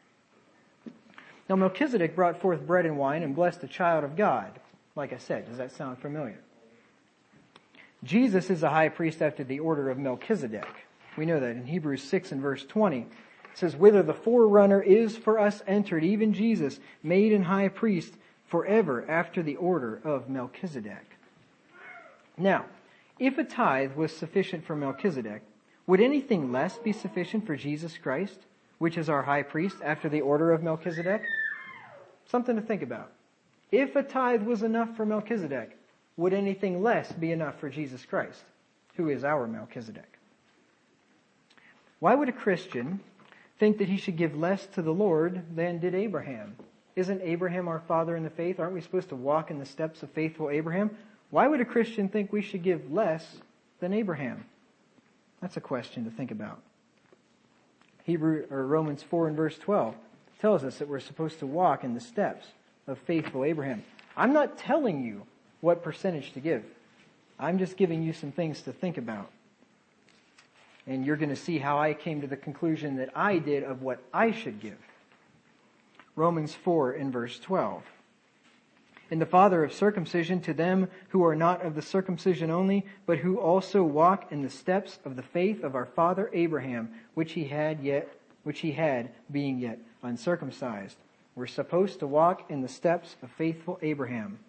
Now Melchizedek brought forth bread and wine and blessed the child of God. Like I said, does that sound familiar? Jesus is the high priest after the order of Melchizedek. We know that in Hebrews six and verse twenty. It says, whither the forerunner is for us entered, even Jesus, made an high priest forever after the order of Melchizedek. Now, if a tithe was sufficient for Melchizedek, would anything less be sufficient for Jesus Christ, which is our high priest after the order of Melchizedek? Something to think about. If a tithe was enough for Melchizedek, would anything less be enough for Jesus Christ, who is our Melchizedek? Why would a Christian think that he should give less to the Lord than did Abraham? Isn't Abraham our father in the faith? Aren't we supposed to walk in the steps of faithful Abraham? Why would a Christian think we should give less than Abraham? That's a question to think about. Hebrew or Romans four and verse twelve tells us that we're supposed to walk in the steps of faithful Abraham. I'm not telling you what percentage to give. I'm just giving you some things to think about. And you're going to see how I came to the conclusion that I did of what I should give. Romans four and verse twelve. And the father of circumcision to them who are not of the circumcision only, but who also walk in the steps of the faith of our father Abraham, which he had yet, which he had being yet uncircumcised. We're supposed to walk in the steps of faithful Abraham.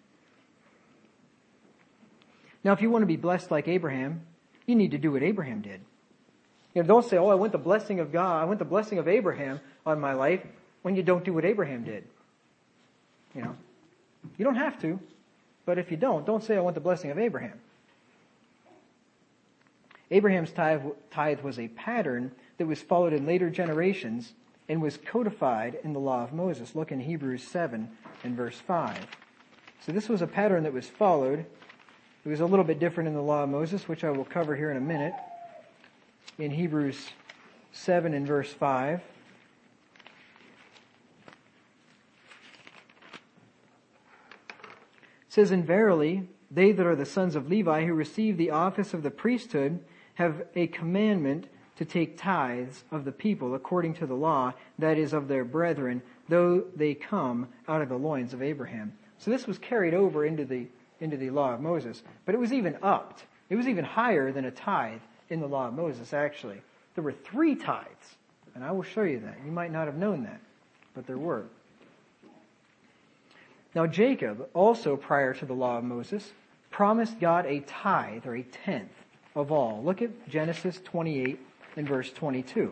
Now, if you want to be blessed like Abraham, you need to do what Abraham did. You know, don't say, oh, I want the blessing of God, I want the blessing of Abraham on my life, when you don't do what Abraham did. You know, you don't have to, but if you don't, don't say, I want the blessing of Abraham. Abraham's tithe, tithe was a pattern that was followed in later generations and was codified in the law of Moses. Look in Hebrews seven and verse five. So this was a pattern that was followed. It was a little bit different in the law of Moses, which I will cover here in a minute. In Hebrews seven and verse five. It says, and verily, they that are the sons of Levi who receive the office of the priesthood have a commandment to take tithes of the people according to the law, that is of their brethren, though they come out of the loins of Abraham. So this was carried over into the into the law of Moses, but it was even upped. It was even higher than a tithe in the law of Moses, actually. There were three tithes, and I will show you that. You might not have known that, but there were. Now Jacob, also prior to the law of Moses, promised God a tithe, or a tenth, of all. Look at Genesis twenty-eight and verse twenty-two.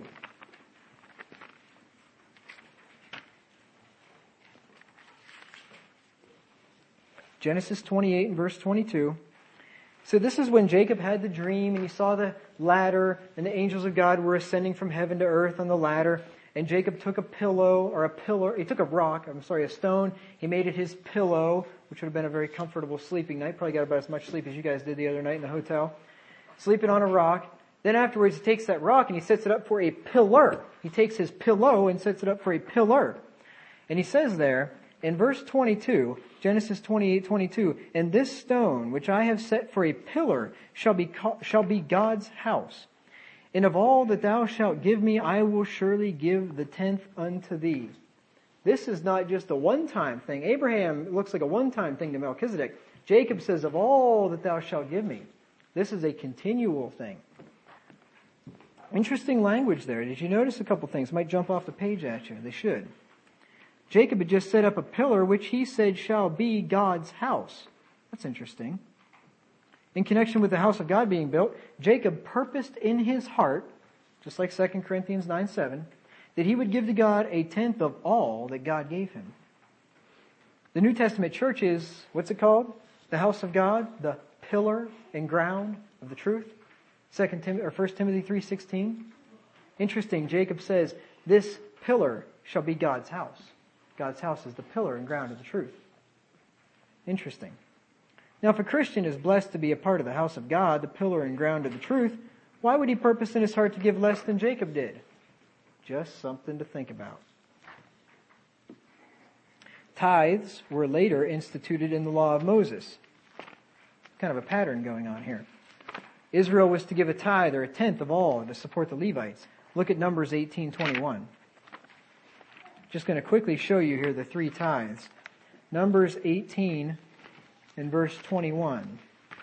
Genesis twenty-eight and verse twenty-two. So this is when Jacob had the dream and he saw the ladder and the angels of God were ascending from heaven to earth on the ladder. And Jacob took a pillow or a pillar. He took a rock, I'm sorry, a stone. He made it his pillow, which would have been a very comfortable sleeping night. Probably got about as much sleep as you guys did the other night in the hotel. Sleeping on a rock. Then afterwards he takes that rock and he sets it up for a pillar. He takes his pillow and sets it up for a pillar. And he says there, in verse twenty-two, Genesis twenty-eight twenty-two, and this stone which I have set for a pillar shall be shall be God's house. And of all that thou shalt give me, I will surely give the tenth unto thee. This is not just a one-time thing. Abraham looks like a one-time thing to Melchizedek. Jacob says, of all that thou shalt give me. This is a continual thing. Interesting language there. Did you notice a couple things? Might jump off the page at you. They should. Jacob had just set up a pillar which he said shall be God's house. That's interesting. In connection with the house of God being built, Jacob purposed in his heart, just like Second Corinthians nine seven, that he would give to God a tenth of all that God gave him. The New Testament church is, what's it called? The house of God, the pillar and ground of the truth. Second Tim- or First Timothy three sixteen. Interesting, Jacob says, this pillar shall be God's house. God's house is the pillar and ground of the truth. Interesting. Now, if a Christian is blessed to be a part of the house of God, the pillar and ground of the truth, why would he purpose in his heart to give less than Jacob did? Just something to think about. Tithes were later instituted in the law of Moses. Kind of a pattern going on here. Israel was to give a tithe or a tenth of all to support the Levites. Look at Numbers eighteen twenty-one. Just going to quickly show you here the three tithes. Numbers eighteen and verse twenty-one.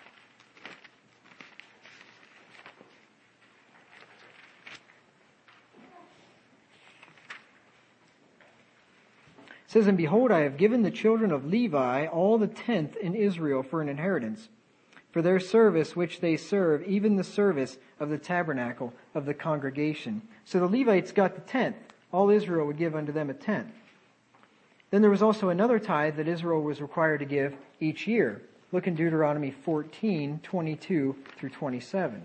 It says, and behold, I have given the children of Levi all the tenth in Israel for an inheritance, for their service which they serve, even the service of the tabernacle of the congregation. So the Levites got the tenth. All Israel would give unto them a tenth. Then there was also another tithe that Israel was required to give each year. Look in Deuteronomy fourteen, twenty-two through twenty-seven.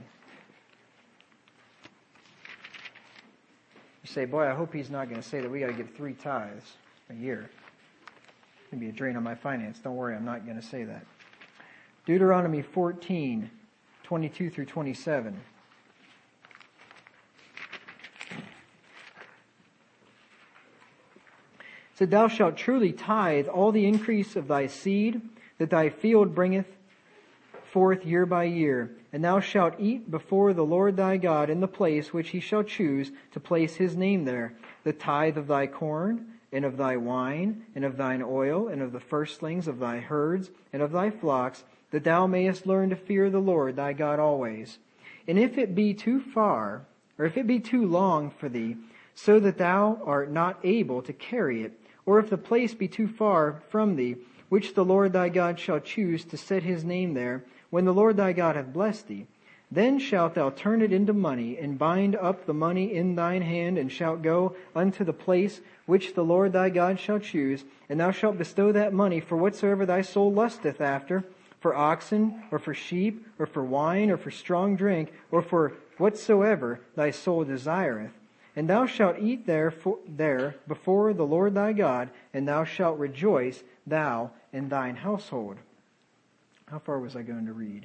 You say, boy, I hope he's not going to say that we got to give three tithes a year. It's going to be a drain on my finance. Don't worry, I'm not going to say that. Deuteronomy fourteen, twenty-two through twenty-seven. So thou shalt truly tithe all the increase of thy seed that thy field bringeth forth year by year. And thou shalt eat before the Lord thy God in the place which he shall choose to place his name there, the tithe of thy corn, and of thy wine, and of thine oil, and of the firstlings of thy herds, and of thy flocks, that thou mayest learn to fear the Lord thy God always. And if it be too far, or if it be too long for thee, so that thou art not able to carry it, or if the place be too far from thee, which the Lord thy God shall choose to set his name there, when the Lord thy God hath blessed thee, then shalt thou turn it into money, and bind up the money in thine hand, and shalt go unto the place which the Lord thy God shall choose, and thou shalt bestow that money for whatsoever thy soul lusteth after, for oxen, or for sheep, or for wine, or for strong drink, or for whatsoever thy soul desireth. And thou shalt eat there, for, there before the Lord thy God, and thou shalt rejoice, thou and thine household. How far was I going to read?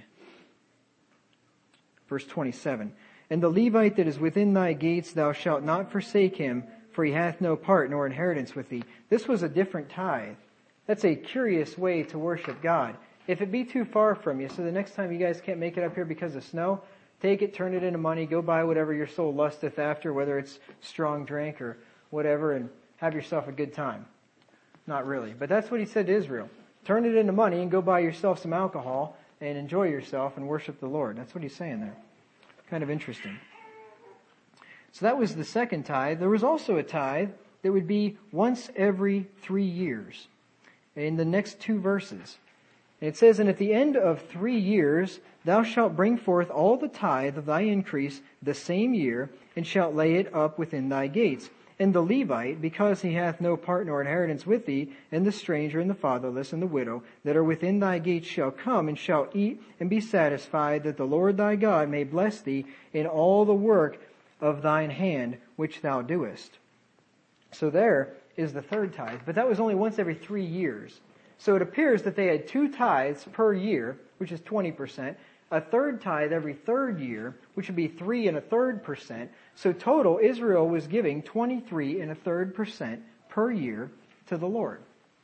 Verse twenty-seven. And the Levite that is within thy gates, thou shalt not forsake him, for he hath no part nor inheritance with thee. This was a different tithe. That's a curious way to worship God. If it be too far from you, so the next time you guys can't make it up here because of snow, take it, turn it into money, go buy whatever your soul lusteth after, whether it's strong drink or whatever, and have yourself a good time. Not really, but that's what he said to Israel. Turn it into money and go buy yourself some alcohol and enjoy yourself and worship the Lord. That's what he's saying there. Kind of interesting. So that was the second tithe. There was also a tithe that would be once every three years. In the next two verses. And it says, and at the end of three years, thou shalt bring forth all the tithe of thy increase the same year, and shalt lay it up within thy gates. And the Levite, because he hath no part nor inheritance with thee, and the stranger, and the fatherless, and the widow, that are within thy gates shall come, and shall eat and be satisfied, that the Lord thy God may bless thee in all the work of thine hand, which thou doest. So there is the third tithe. But that was only once every three years. So it appears that they had two tithes per year, which is twenty percent, a third tithe every third year, which would be three and a third percent. So total, Israel was giving twenty-three and a third percent per year to the Lord.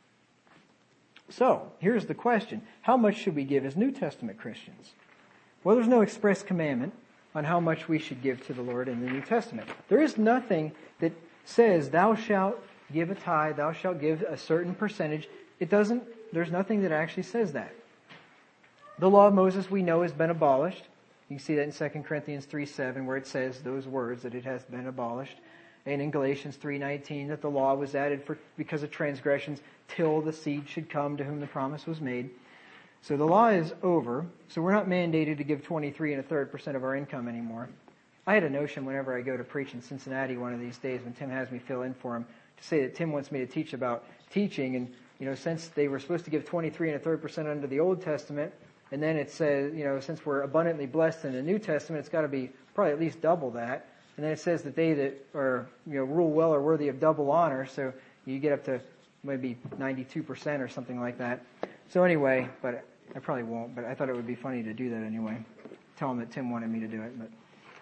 So, here's the question. How much should we give as New Testament Christians? Well, there's no express commandment on how much we should give to the Lord in the New Testament. There is nothing that says, thou shalt give a tithe, thou shalt give a certain percentage. It doesn't, there's nothing that actually says that. The law of Moses, we know, has been abolished. You can see that in Second Corinthians three seven, where it says those words, that it has been abolished. And in Galatians three nineteen, that the law was added for because of transgressions till the seed should come to whom the promise was made. So the law is over. So we're not mandated to give twenty-three and a third percent of our income anymore. I had a notion whenever I go to preach in Cincinnati one of these days when Tim has me fill in for him to say that Tim wants me to teach about teaching. And, you know, since they were supposed to give twenty-three and a third percent under the Old Testament, and then it says, you know, since we're abundantly blessed in the New Testament, it's got to be probably at least double that. And then it says that they that are, you know, rule well are worthy of double honor. So you get up to maybe ninety-two percent or something like that. So anyway, but I probably won't, but I thought it would be funny to do that anyway. Tell him that Tim wanted me to do it. But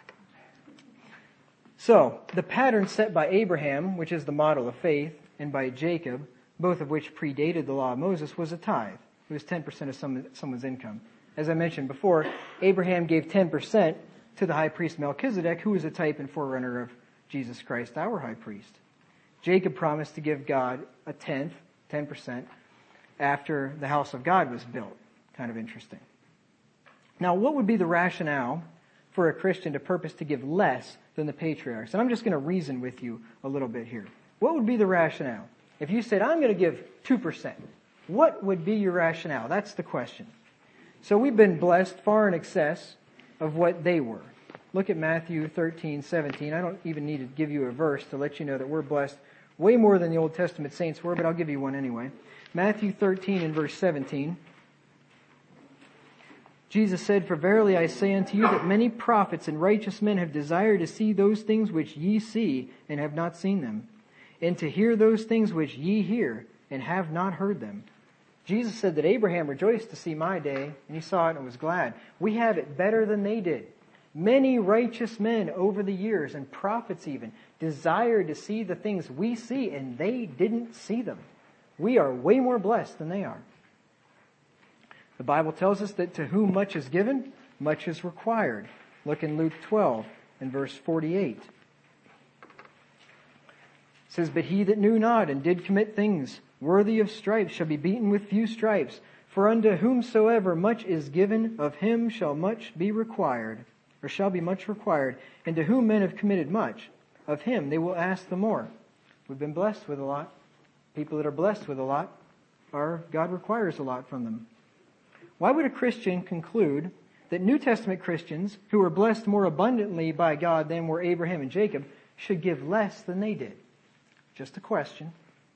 So, the pattern set by Abraham, which is the model of faith, and by Jacob, both of which predated the law of Moses, was a tithe. It was ten percent of some, someone's income. As I mentioned before, Abraham gave ten percent to the high priest Melchizedek, who was a type and forerunner of Jesus Christ, our high priest. Jacob promised to give God a tenth, ten percent, after the house of God was built. Kind of interesting. Now, what would be the rationale for a Christian to purpose to give less than the patriarchs? And I'm just going to reason with you a little bit here. What would be the rationale? If you said, I'm going to give two percent, what would be your rationale? That's the question. So we've been blessed far in excess of what they were. Look at Matthew thirteen seventeen. I don't even need to give you a verse to let you know that we're blessed way more than the Old Testament saints were, but I'll give you one anyway. Matthew thirteen and verse seventeen. Jesus said, For verily I say unto you that many prophets and righteous men have desired to see those things which ye see and have not seen them, and to hear those things which ye hear and have not heard them. Jesus said that Abraham rejoiced to see my day, and he saw it and was glad. We have it better than they did. Many righteous men over the years, and prophets even, desired to see the things we see, and they didn't see them. We are way more blessed than they are. The Bible tells us that to whom much is given, much is required. Look in Luke twelve and verse forty-eight. It says, But he that knew not and did commit things worthy of stripes shall be beaten with few stripes. For unto whomsoever much is given, of him shall much be required, or shall be much required. And to whom men have committed much, of him they will ask the more. We've been blessed with a lot. People that are blessed with a lot, are God requires a lot from them. Why would a Christian conclude that New Testament Christians, who were blessed more abundantly by God than were Abraham and Jacob, should give less than they did? Just a question.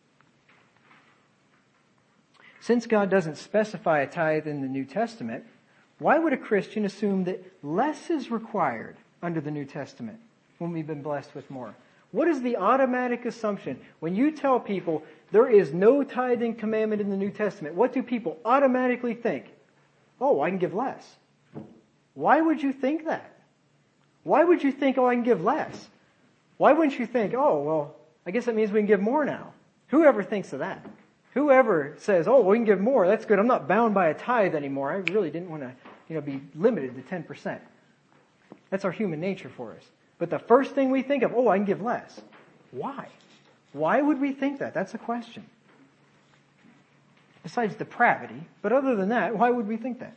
Since God doesn't specify a tithe in the New Testament, why would a Christian assume that less is required under the New Testament when we've been blessed with more? What is the automatic assumption? When you tell people there is no tithing commandment in the New Testament, what do people automatically think? Oh, I can give less. Why would you think that? Why would you think, oh, I can give less? Why wouldn't you think, oh, well, I guess that means we can give more now? Whoever thinks of that? Whoever says, oh, we can give more, that's good. I'm not bound by a tithe anymore. I really didn't want to, you know, be limited to ten percent. That's our human nature for us. But the first thing we think of, oh, I can give less. Why? Why would we think that? That's a question. Besides depravity, but other than that, why would we think that?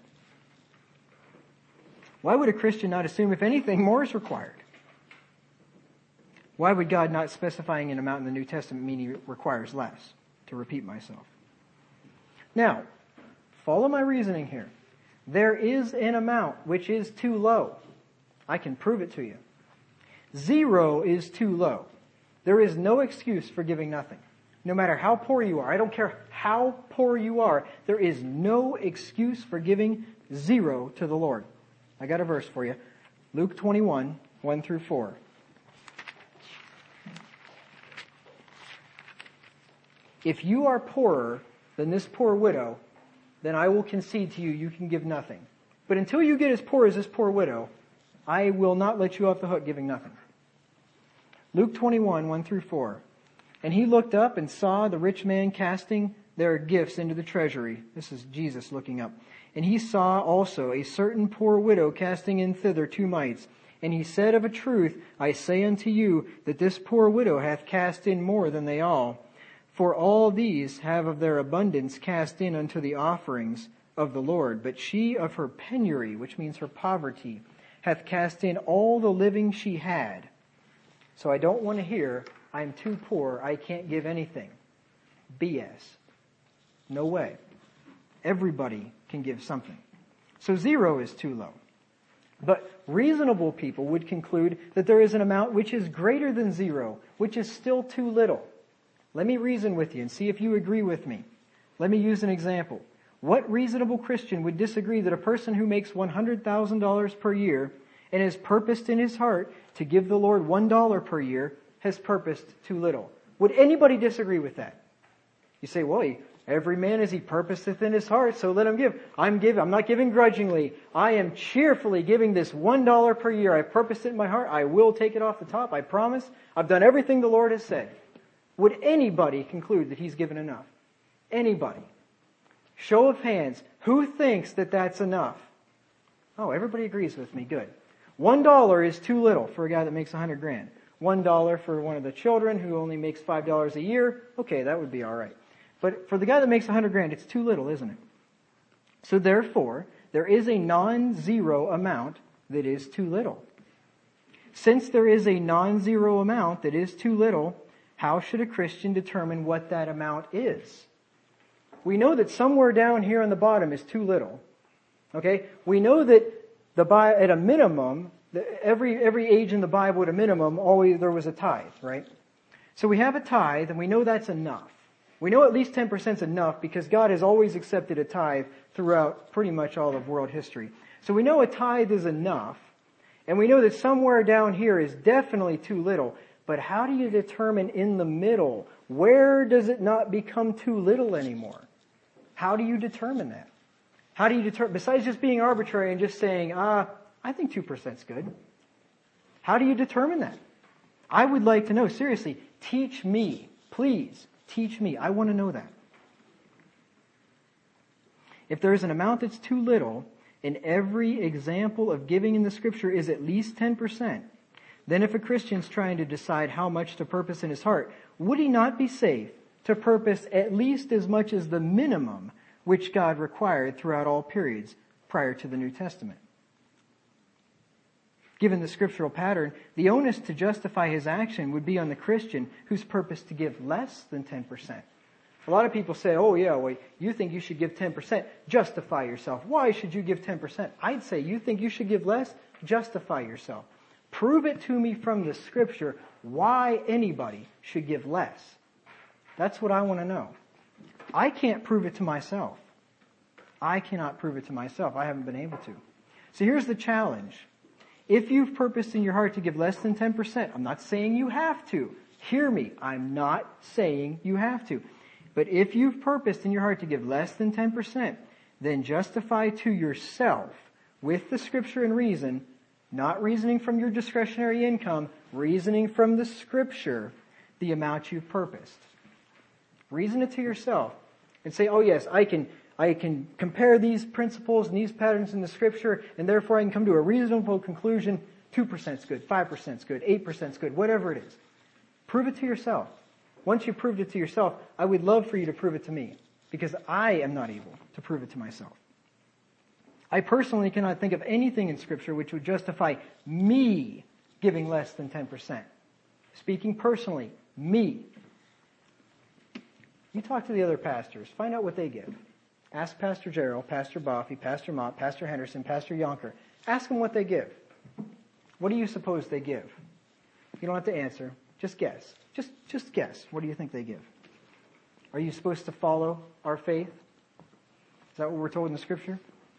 Why would a Christian not assume, if anything, more is required? Why would God not specifying an amount in the New Testament mean He requires less? To repeat myself. Now, follow my reasoning here. There is an amount which is too low. I can prove it to you. Zero is too low. There is no excuse for giving nothing. No matter how poor you are, I don't care how poor you are, there is no excuse for giving zero to the Lord. I got a verse for you. Luke twenty-one, one through four. If you are poorer than this poor widow, then I will concede to you, you can give nothing. But until you get as poor as this poor widow, I will not let you off the hook giving nothing. Luke twenty-one, one through four. And he looked up and saw the rich man casting their gifts into the treasury. This is Jesus looking up. And he saw also a certain poor widow casting in thither two mites. And he said, Of a truth, I say unto you, that this poor widow hath cast in more than they all. For all these have of their abundance cast in unto the offerings of the Lord. But she of her penury, which means her poverty, hath cast in all the living she had. So I don't want to hear, I'm too poor, I can't give anything. B S. No way. Everybody can give something. So zero is too low. But reasonable people would conclude that there is an amount which is greater than zero, which is still too little. Let me reason with you and see if you agree with me. Let me use an example. What reasonable Christian would disagree that a person who makes one hundred thousand dollars per year and has purposed in his heart to give the Lord one dollar per year has purposed too little? Would anybody disagree with that? You say, well, he, every man as he purposeth in his heart, so let him give. I'm giving, I'm not giving grudgingly. I am cheerfully giving this one dollar per year. I purposed it in my heart. I will take it off the top. I promise. I've done everything the Lord has said. Would anybody conclude that he's given enough? Anybody? Show of hands. Who thinks that that's enough? Oh, everybody agrees with me. Good. One dollar is too little for a guy that makes a hundred grand. One dollar for one of the children who only makes five dollars a year. Okay, that would be all right. But for the guy that makes a hundred grand, it's too little, isn't it? So therefore, there is a non-zero amount that is too little. Since there is a non-zero amount that is too little, how should a Christian determine what that amount is? We know that somewhere down here on the bottom is too little. Okay? We know that the at a minimum, every every age in the Bible at a minimum, always there was a tithe, right? So we have a tithe, and we know that's enough. We know at least ten percent is enough because God has always accepted a tithe throughout pretty much all of world history. So we know a tithe is enough, and we know that somewhere down here is definitely too little. But how do you determine in the middle? Where does it not become too little anymore? How do you determine that? How do you determine, besides just being arbitrary and just saying, ah, I think two percent is good. How do you determine that? I would like to know, seriously, teach me, please, teach me. I want to know that. If there is an amount that's too little, and every example of giving in the Scripture is at least ten percent, then if a Christian's trying to decide how much to purpose in his heart, would he not be safe to purpose at least as much as the minimum which God required throughout all periods prior to the New Testament? Given the scriptural pattern, the onus to justify his action would be on the Christian who's purposed to give less than ten percent. A lot of people say, oh yeah, well, you think you should give ten percent. Justify yourself. Why should you give ten percent? I'd say, you think you should give less? Justify yourself. Prove it to me from the Scripture why anybody should give less. That's what I want to know. I can't prove it to myself. I cannot prove it to myself. I haven't been able to. So here's the challenge. If you've purposed in your heart to give less than ten percent, I'm not saying you have to. Hear me. I'm not saying you have to. But if you've purposed in your heart to give less than ten percent, then justify to yourself with the Scripture and reason, not reasoning from your discretionary income, reasoning from the Scripture, the amount you've purposed. Reason it to yourself and say, oh yes, I can I can compare these principles and these patterns in the Scripture, and therefore I can come to a reasonable conclusion. two percent is good, five percent is good, eight percent is good, whatever it is. Prove it to yourself. Once you've proved it to yourself, I would love for you to prove it to me, because I am not able to prove it to myself. I personally cannot think of anything in Scripture which would justify me giving less than ten percent. Speaking personally, me. You talk to the other pastors. Find out what they give. Ask Pastor Gerald, Pastor Boffey, Pastor Mott, Pastor Henderson, Pastor Yonker. Ask them what they give. What do you suppose they give? You don't have to answer. Just guess. Just, just guess. What do you think they give? Are you supposed to follow our faith? Is that what we're told in the Scripture?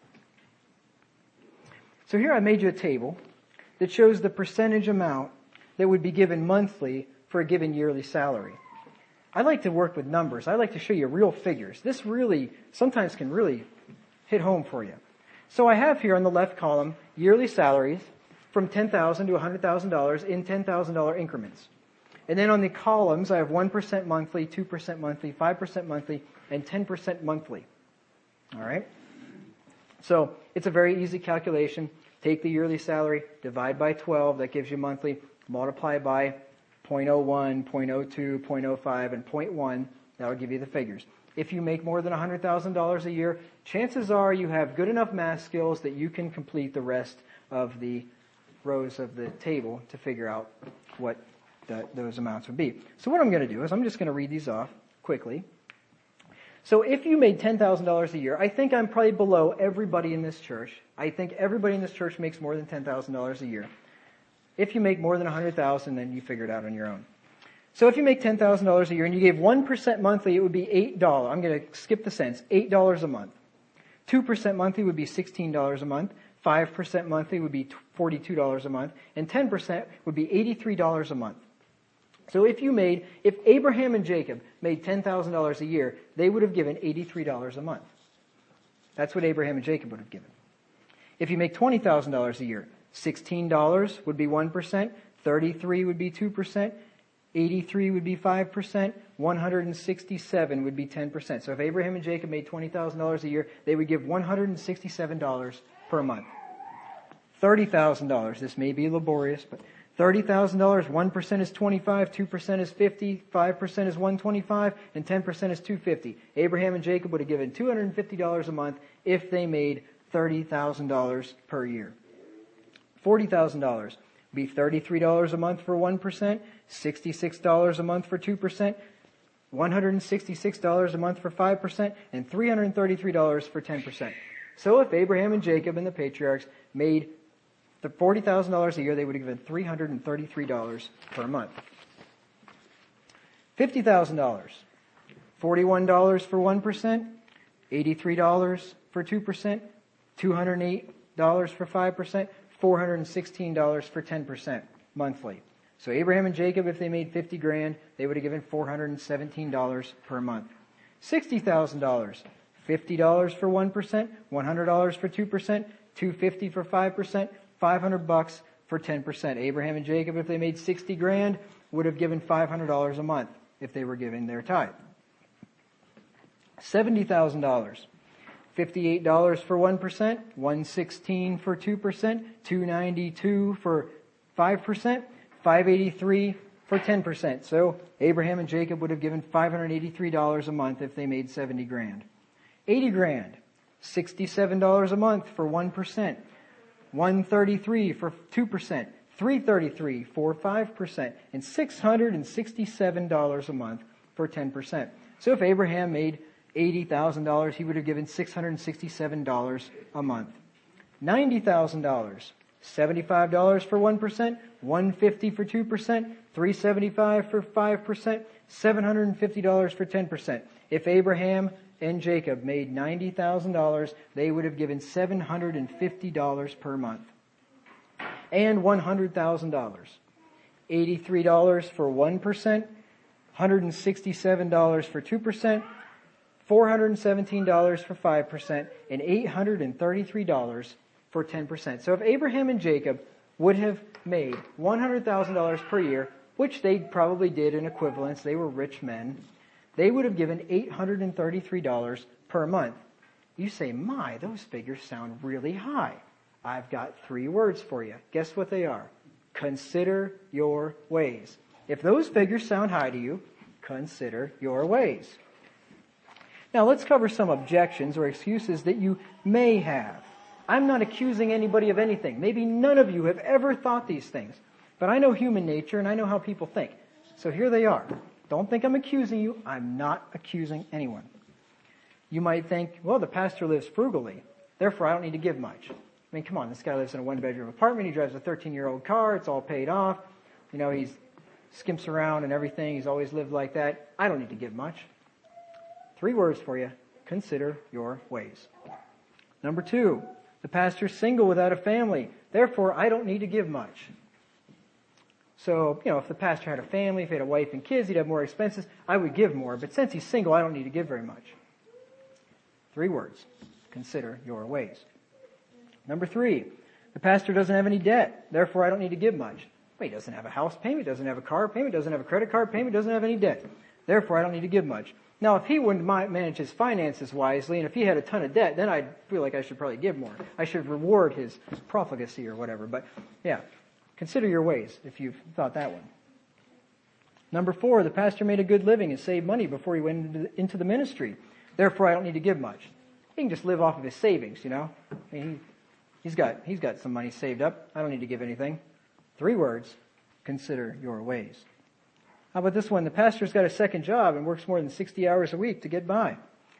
So here I made you a table that shows the percentage amount that would be given monthly for a given yearly salary. I like to work with numbers. I like to show you real figures. This really, sometimes can really hit home for you. So I have here on the left column, yearly salaries from ten thousand dollars to one hundred thousand dollars in ten thousand dollars increments. And then on the columns, I have one percent monthly, two percent monthly, five percent monthly, and ten percent monthly. All right? So it's a very easy calculation. Take the yearly salary, divide by twelve, that gives you monthly, multiply by zero point zero one, zero point zero two, zero point zero five, and zero point one, that will give you the figures. If you make more than one hundred thousand dollars a year, chances are you have good enough math skills that you can complete the rest of the rows of the table to figure out what the, those amounts would be. So what I'm going to do is I'm just going to read these off quickly. So if you made ten thousand dollars a year, I think I'm probably below everybody in this church. I think everybody in this church makes more than ten thousand dollars a year. If you make more than one hundred thousand dollars, then you figure it out on your own. So if you make ten thousand dollars a year and you gave one percent monthly, it would be eight dollars. I'm going to skip the cents. eight dollars a month. two percent monthly would be sixteen dollars a month. five percent monthly would be forty-two dollars a month. And ten percent would be eighty-three dollars a month. So if you made, if Abraham and Jacob made ten thousand dollars a year, they would have given eighty-three dollars a month. That's what Abraham and Jacob would have given. If you make twenty thousand dollars a year, sixteen dollars would be one percent, thirty-three would be two percent, eighty-three would be five percent, one hundred sixty-seven would be ten percent. So if Abraham and Jacob made twenty thousand dollars a year, they would give one hundred sixty-seven dollars per month. thirty thousand dollars, this may be laborious, but thirty thousand dollars, one percent is twenty-five, two percent is fifty, five percent is one hundred twenty-five, and ten percent is two hundred fifty. Abraham and Jacob would have given two hundred fifty dollars a month if they made thirty thousand dollars per year. forty thousand dollars would be thirty-three dollars a month for one percent, sixty-six dollars a month for two percent, one hundred sixty-six dollars a month for five percent, and three hundred thirty-three dollars for ten percent. So if Abraham and Jacob and the patriarchs made the forty thousand dollars a year, they would have given three hundred thirty-three dollars per month. fifty thousand dollars. forty-one dollars for one percent, eighty-three dollars for two percent, two hundred eight dollars for five percent, four hundred sixteen dollars for ten percent monthly. So Abraham and Jacob, if they made fifty grand, they would have given four hundred seventeen dollars per month. sixty thousand dollars. fifty dollars for one percent, one hundred dollars for two percent, two hundred fifty dollars for five percent, five hundred bucks for ten percent. Abraham and Jacob, if they made sixty grand, would have given five hundred dollars a month if they were giving their tithe. seventy thousand dollars. fifty-eight dollars for one percent, one hundred sixteen dollars for two percent, two hundred ninety-two dollars for five percent, five hundred eighty-three dollars for ten percent. So Abraham and Jacob would have given five hundred eighty-three dollars a month if they made seventy grand. eighty grand. sixty-seven dollars a month for one percent. one hundred thirty-three dollars for two percent. three hundred thirty-three dollars for five percent. And six hundred sixty-seven dollars a month for ten percent. So if Abraham made eighty thousand dollars, he would have given six hundred sixty-seven dollars a month. ninety thousand dollars. seventy-five dollars for one percent, one hundred fifty dollars for two percent, three hundred seventy-five dollars for five percent, seven hundred fifty dollars for ten percent. If Abraham and Jacob made ninety thousand dollars, they would have given seven hundred fifty dollars per month. And one hundred thousand dollars. eighty-three dollars for one percent, one hundred sixty-seven dollars for two percent, four hundred seventeen dollars for five percent, and eight hundred thirty-three dollars for ten percent. So if Abraham and Jacob would have made one hundred thousand dollars per year, which they probably did in equivalence, they were rich men, they would have given eight hundred thirty-three dollars per month. You say, my, those figures sound really high. I've got three words for you. Guess what they are? Consider your ways. If those figures sound high to you, consider your ways. Now let's cover some objections or excuses that you may have. I'm not accusing anybody of anything. Maybe none of you have ever thought these things. But I know human nature and I know how people think. So here they are. Don't think I'm accusing you. I'm not accusing anyone. You might think, well, the pastor lives frugally. Therefore, I don't need to give much. I mean, come on, this guy lives in a one-bedroom apartment. He drives a thirteen-year-old car. It's all paid off. You know, he skimps around and everything. He's always lived like that. I don't need to give much. Three words for you. Consider your ways. Number two, the pastor's single without a family. Therefore, I don't need to give much. So, you know, if the pastor had a family, if he had a wife and kids, he'd have more expenses. I would give more. But since he's single, I don't need to give very much. Three words. Consider your ways. Number three, the pastor doesn't have any debt. Therefore, I don't need to give much. Well, he doesn't have a house payment, doesn't have a car payment, doesn't have a credit card payment, doesn't have any debt. Therefore, I don't need to give much. Now, if he wouldn't manage his finances wisely, and if he had a ton of debt, then I'd feel like I should probably give more. I should reward his profligacy or whatever. But, yeah, consider your ways if you've thought that one. Number four, the pastor made a good living and saved money before he went into the, into the ministry. Therefore, I don't need to give much. He can just live off of his savings, you know. I mean, he, he's got he's got some money saved up. I don't need to give anything. Three words, consider your ways. How about this one? The pastor's got a second job and works more than sixty hours a week to get by.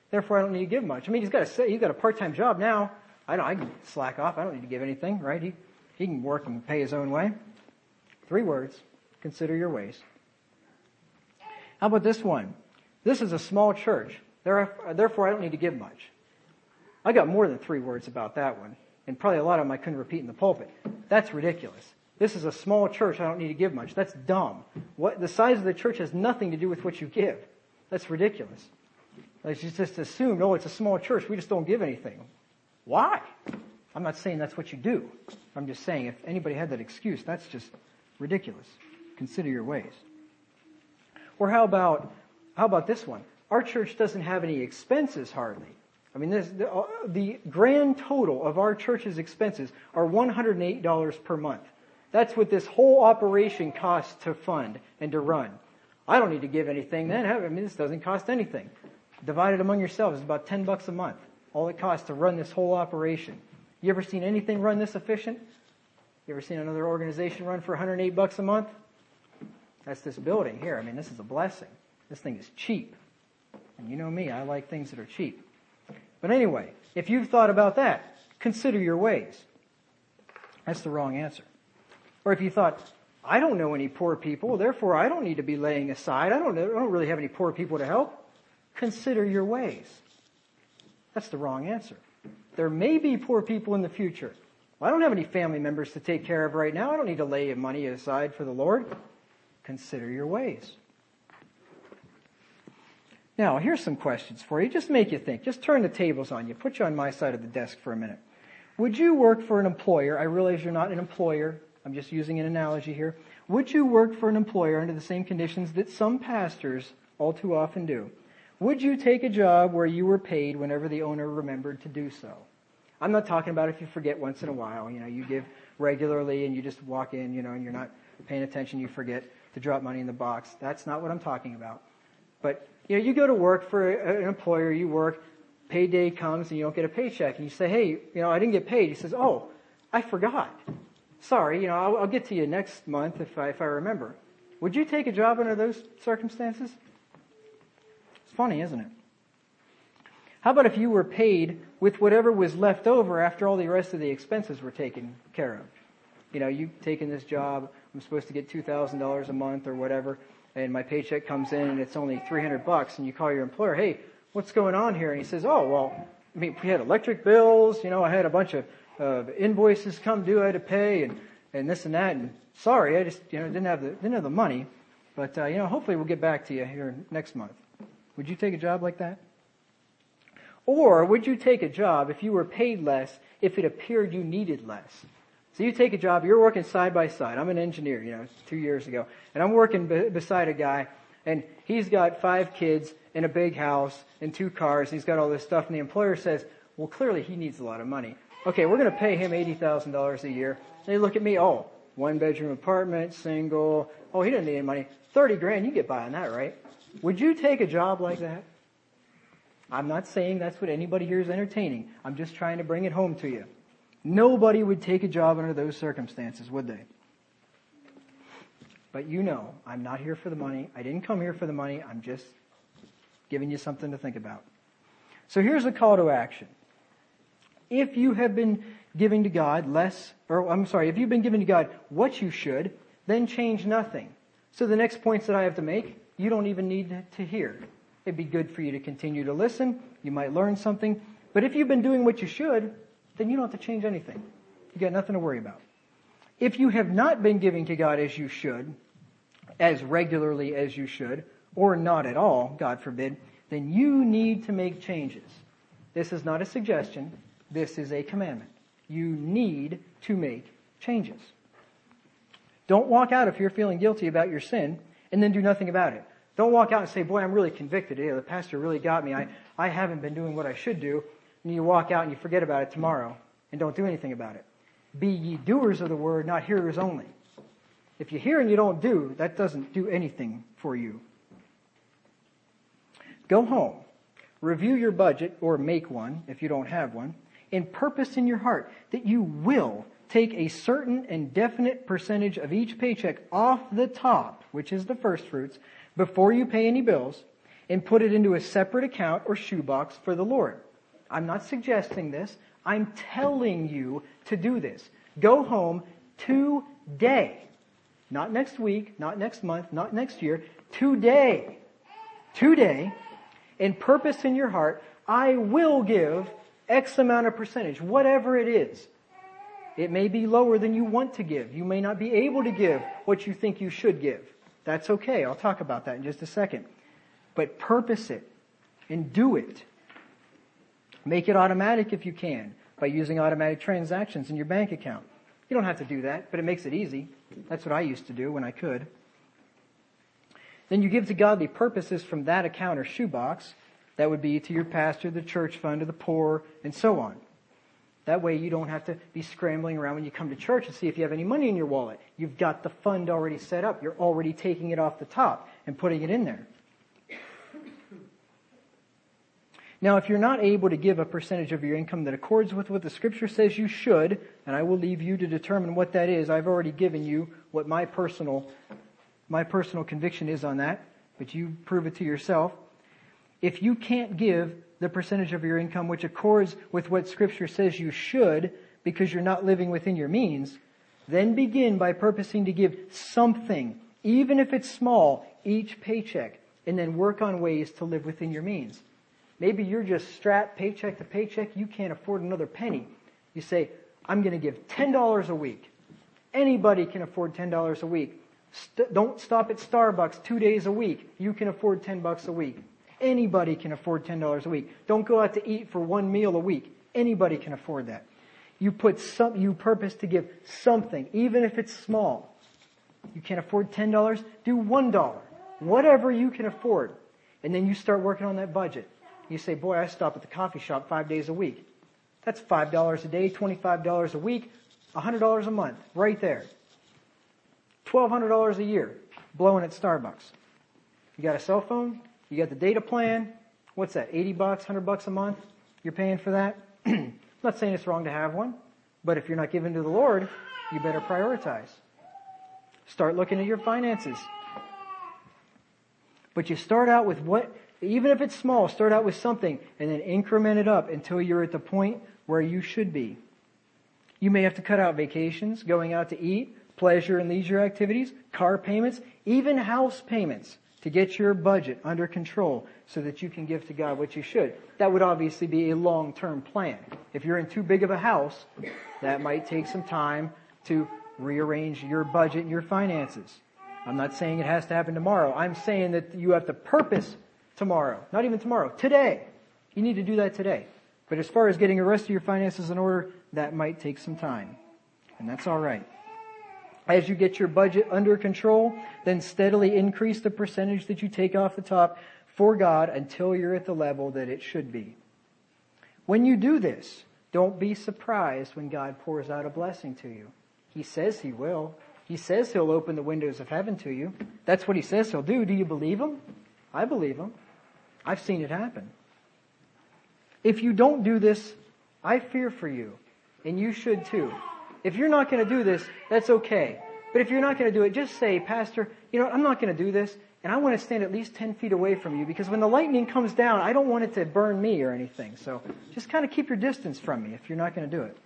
therefore I don't need to give much. I mean, he's got a, he's got a part-time job now. I don't, I can slack off. I don't need to give anything, right? He, he can work and pay his own way. Three words. Consider your ways. How about this one? This is a small church. Therefore, I don't need to give much. I got more than three words about that one. And probably a lot of them I couldn't repeat in the pulpit. That's ridiculous. This is a small church. I don't need to give much. That's dumb. What, the size of the church has nothing to do with what you give. That's ridiculous. Like you just assumed, oh, it's a small church. We just don't give anything. Why? I'm not saying that's what you do. I'm just saying if anybody had that excuse, that's just ridiculous. Consider your ways. Or how about, how about this one? Our church doesn't have any expenses hardly. I mean, this, the, uh, the grand total of our church's expenses are one hundred eight dollars per month. That's what this whole operation costs to fund and to run. I don't need to give anything then. I mean, this doesn't cost anything. Divided among yourselves is about ten bucks a month. All it costs to run this whole operation. You ever seen anything run this efficient? You ever seen another organization run for one hundred eight bucks a month? That's this building here. I mean, this is a blessing. This thing is cheap. And you know me, I like things that are cheap. But anyway, if you've thought about that, consider your ways. That's the wrong answer. Or if you thought, I don't know any poor people, therefore I don't need to be laying aside. I don't know, I don't really have any poor people to help. Consider your ways. That's the wrong answer. There may be poor people in the future. Well, I don't have any family members to take care of right now. I don't need to lay money aside for the Lord. Consider your ways. Now, here's some questions for you. Just make you think. Just turn the tables on you. Put you on my side of the desk for a minute. Would you work for an employer? I realize you're not an employer. I'm just using an analogy here. Would you work for an employer under the same conditions that some pastors all too often do? Would you take a job where you were paid whenever the owner remembered to do so? I'm not talking about if you forget once in a while. You know, you give regularly and you just walk in, you know, and you're not paying attention, you forget to drop money in the box. That's not what I'm talking about. But, you know, you go to work for an employer, you work, payday comes and you don't get a paycheck. And you say, hey, you know, I didn't get paid. He says, oh, I forgot. Sorry, you know, I'll, I'll get to you next month if I, if I remember. Would you take a job under those circumstances? It's funny, isn't it? How about if you were paid with whatever was left over after all the rest of the expenses were taken care of? You know, you've taken this job, I'm supposed to get two thousand dollars a month or whatever, and my paycheck comes in and it's only three hundred bucks, and you call your employer, hey, what's going on here? And he says, oh, well, I mean, we had electric bills, you know, I had a bunch of uh, invoices come due I had to pay, and, and this and that, and sorry, I just, you know, didn't have the, didn't have the money, but, uh, you know, hopefully we'll get back to you here next month. Would you take a job like that? Or would you take a job if you were paid less if it appeared you needed less? So you take a job, you're working side by side. I'm an engineer, you know, two years ago. And I'm working be- beside a guy, and he's got five kids and a big house and two cars, and he's got all this stuff. And the employer says, well, clearly he needs a lot of money. Okay, we're going to pay him eighty thousand dollars a year. And they look at me, oh, one bedroom apartment, single. Oh, he doesn't need any money. thirty grand, you get by on that, right? Would you take a job like that? I'm not saying that's what anybody here is entertaining. I'm just trying to bring it home to you. Nobody would take a job under those circumstances, would they? But you know, I'm not here for the money. I didn't come here for the money. I'm just giving you something to think about. So here's a call to action. If you have been giving to God less, or I'm sorry, if you've been giving to God what you should, then change nothing. So the next points that I have to make, you don't even need to hear. It'd be good for you to continue to listen. You might learn something. But if you've been doing what you should, then you don't have to change anything. You got nothing to worry about. If you have not been giving to God as you should, as regularly as you should, or not at all, God forbid, then you need to make changes. This is not a suggestion. This is a commandment. You need to make changes. Don't walk out if you're feeling guilty about your sin and then do nothing about it. Don't walk out and say, boy, I'm really convicted. Yeah, the pastor really got me. I, I haven't been doing what I should do. And you walk out and you forget about it tomorrow and don't do anything about it. Be ye doers of the word, not hearers only. If you hear and you don't do, that doesn't do anything for you. Go home. Review your budget, or make one if you don't have one, and purpose in your heart that you will take a certain and definite percentage of each paycheck off the top, which is the first fruits, before you pay any bills, and put it into a separate account or shoebox for the Lord. I'm not suggesting this. I'm telling you to do this. Go home today. Not next week, not next month, not next year. Today. Today. And purpose in your heart, I will give X amount of percentage, whatever it is. It may be lower than you want to give. You may not be able to give what you think you should give. That's okay. I'll talk about that in just a second. But purpose it and do it. Make it automatic if you can by using automatic transactions in your bank account. You don't have to do that, but it makes it easy. That's what I used to do when I could. Then you give to godly purposes from that account or shoebox. That would be to your pastor, the church fund, to the poor, and so on. That way you don't have to be scrambling around when you come to church and see if you have any money in your wallet. You've got the fund already set up. You're already taking it off the top and putting it in there. Now, if you're not able to give a percentage of your income that accords with what the Scripture says you should, and I will leave you to determine what that is. I've already given you what my personal, my personal conviction is on that, but you prove it to yourself. If you can't give the percentage of your income which accords with what Scripture says you should because you're not living within your means, then begin by purposing to give something, even if it's small, each paycheck, and then work on ways to live within your means. Maybe you're just strapped paycheck to paycheck. You can't afford another penny. You say, I'm going to give ten dollars a week. Anybody can afford ten dollars a week. St- don't stop at Starbucks two days a week. You can afford ten bucks a week. Anybody can afford ten dollars a week. Don't go out to eat for one meal a week. Anybody can afford that. You put some, you purpose to give something, even if it's small. You can't afford ten dollars, do one dollar. Whatever you can afford. And then you start working on that budget. You say, boy, I stop at the coffee shop five days a week. That's five dollars a day, twenty-five dollars a week, one hundred dollars a month, right there. twelve hundred dollars a year, blowing at Starbucks. You got a cell phone? You got the data plan? What's that, eighty bucks, one hundred bucks a month? You're paying for that? I'm not saying it's wrong to have one, but if you're not giving to the Lord, you better prioritize. Start looking at your finances. But you start out with what, even if it's small, start out with something and then increment it up until you're at the point where you should be. You may have to cut out vacations, going out to eat, pleasure and leisure activities, car payments, even house payments to get your budget under control so that you can give to God what you should. That would obviously be a long-term plan. If you're in too big of a house, that might take some time to rearrange your budget and your finances. I'm not saying it has to happen tomorrow. I'm saying that you have to purpose tomorrow. Not even tomorrow. Today. You need to do that today. But as far as getting the rest of your finances in order, that might take some time. And that's all right. As you get your budget under control, then steadily increase the percentage that you take off the top for God until you're at the level that it should be. When you do this, don't be surprised when God pours out a blessing to you. He says He will. He says He'll open the windows of heaven to you. That's what He says He'll do. Do you believe Him? I believe Him. I've seen it happen. If you don't do this, I fear for you. And you should too. If you're not going to do this, that's okay. But if you're not going to do it, just say, Pastor, you know, I'm not going to do this, and I want to stand at least ten feet away from you, because when the lightning comes down, I don't want it to burn me or anything. So just kind of keep your distance from me if you're not going to do it.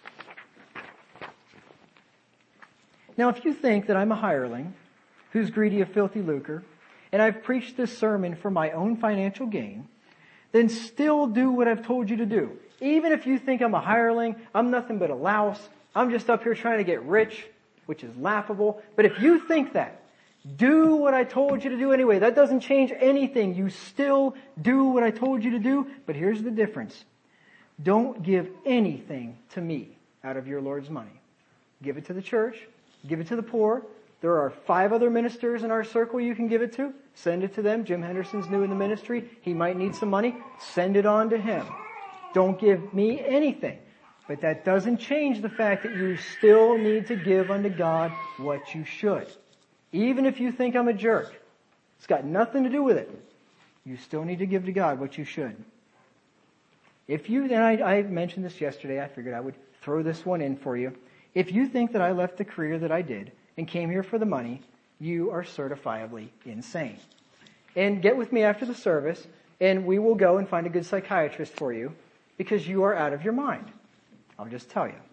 Now, if you think that I'm a hireling who's greedy of filthy lucre, and I've preached this sermon for my own financial gain, then still do what I've told you to do. Even if you think I'm a hireling, I'm nothing but a louse, I'm just up here trying to get rich, which is laughable. But if you think that, do what I told you to do anyway. That doesn't change anything. You still do what I told you to do. But here's the difference. Don't give anything to me out of your Lord's money. Give it to the church. Give it to the poor. There are five other ministers in our circle you can give it to. Send it to them. Jim Henderson's new in the ministry. He might need some money. Send it on to him. Don't give me anything. But that doesn't change the fact that you still need to give unto God what you should. Even if you think I'm a jerk. It's got nothing to do with it. You still need to give to God what you should. If you, and I, I mentioned this yesterday, I figured I would throw this one in for you. If you think that I left the career that I did and came here for the money, you are certifiably insane. and get with me after the service, and we will go and find a good psychiatrist for you, because you are out of your mind. I'll just tell you.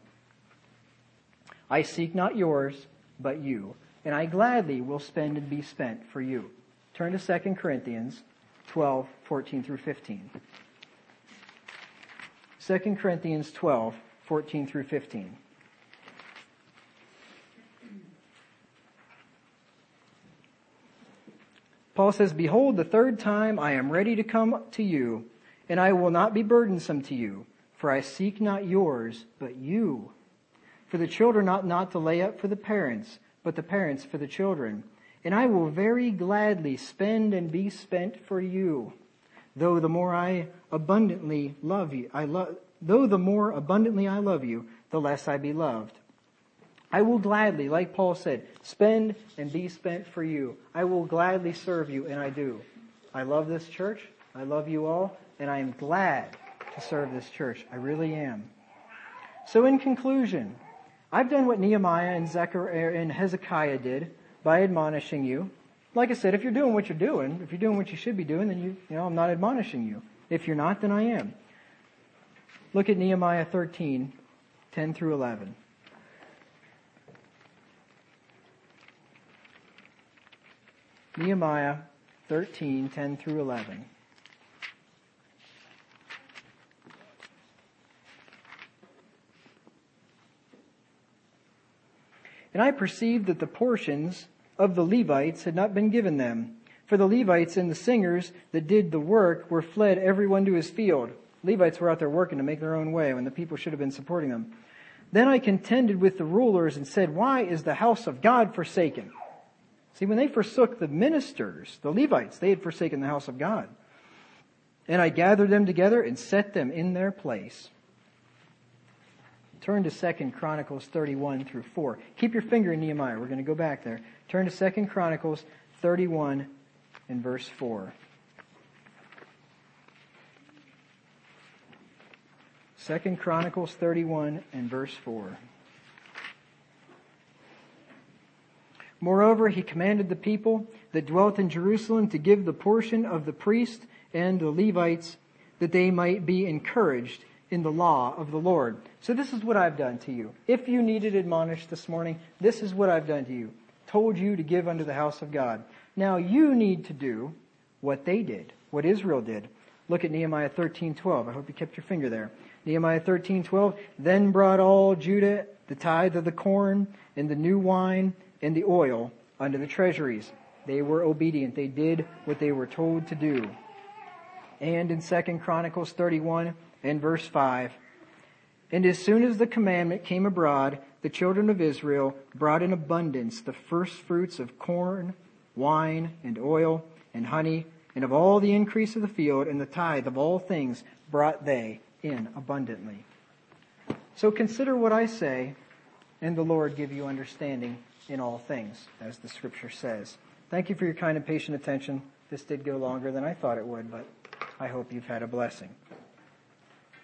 I seek not yours, but you, and I gladly will spend and be spent for you. Turn to Second Corinthians twelve, fourteen through fifteen. Second Corinthians twelve, fourteen through fifteen. Paul says, "Behold, the third time I am ready to come to you, and I will not be burdensome to you, for I seek not yours, but you. For the children ought not to lay up for the parents, but the parents for the children. And I will very gladly spend and be spent for you, though the more I abundantly love you, I love, though the more abundantly I love you, the less I be loved. I will gladly, like Paul said, spend and be spent for you. I will gladly serve you, and I do. I love this church. I love you all, and I am glad to serve this church. I really am. So in conclusion, I've done what Nehemiah and Zechariah and Hezekiah did by admonishing you. Like I said, if you're doing what you're doing, if you're doing what you should be doing, then you, you know, I'm not admonishing you. If you're not, then I am. Look at Nehemiah thirteen, ten through eleven. Nehemiah thirteen, ten through eleven. And I perceived that the portions of the Levites had not been given them. For the Levites and the singers that did the work were fled every one to his field. Levites were out there working to make their own way when the people should have been supporting them. Then I contended with the rulers and said, why is the house of God forsaken? See, when they forsook the ministers, the Levites, they had forsaken the house of God. And I gathered them together and set them in their place. Turn to Second Chronicles thirty-one through four. Keep your finger in Nehemiah. We're going to go back there. Turn to Second Chronicles thirty-one and verse four. Second Chronicles thirty-one and verse four. Moreover, he commanded the people that dwelt in Jerusalem to give the portion of the priests and the Levites, that they might be encouraged in the law of the Lord. So this is what I've done to you. If you needed admonished this morning, this is what I've done to you. Told you to give unto the house of God. Now you need to do what they did, what Israel did. Look at Nehemiah thirteen twelve. I hope you kept your finger there. Nehemiah thirteen twelve. Then brought all Judah the tithe of the corn and the new wine and the oil unto the treasuries. They were obedient. They did what they were told to do. And in Second Chronicles thirty-one and verse five, and as soon as the commandment came abroad, the children of Israel brought in abundance the first fruits of corn, wine, and oil, and honey, and of all the increase of the field, and the tithe of all things brought they in abundantly. So consider what I say, and the Lord give you understanding in all things, as the Scripture says. Thank you for your kind and patient attention. This did go longer than I thought it would, but I hope you've had a blessing.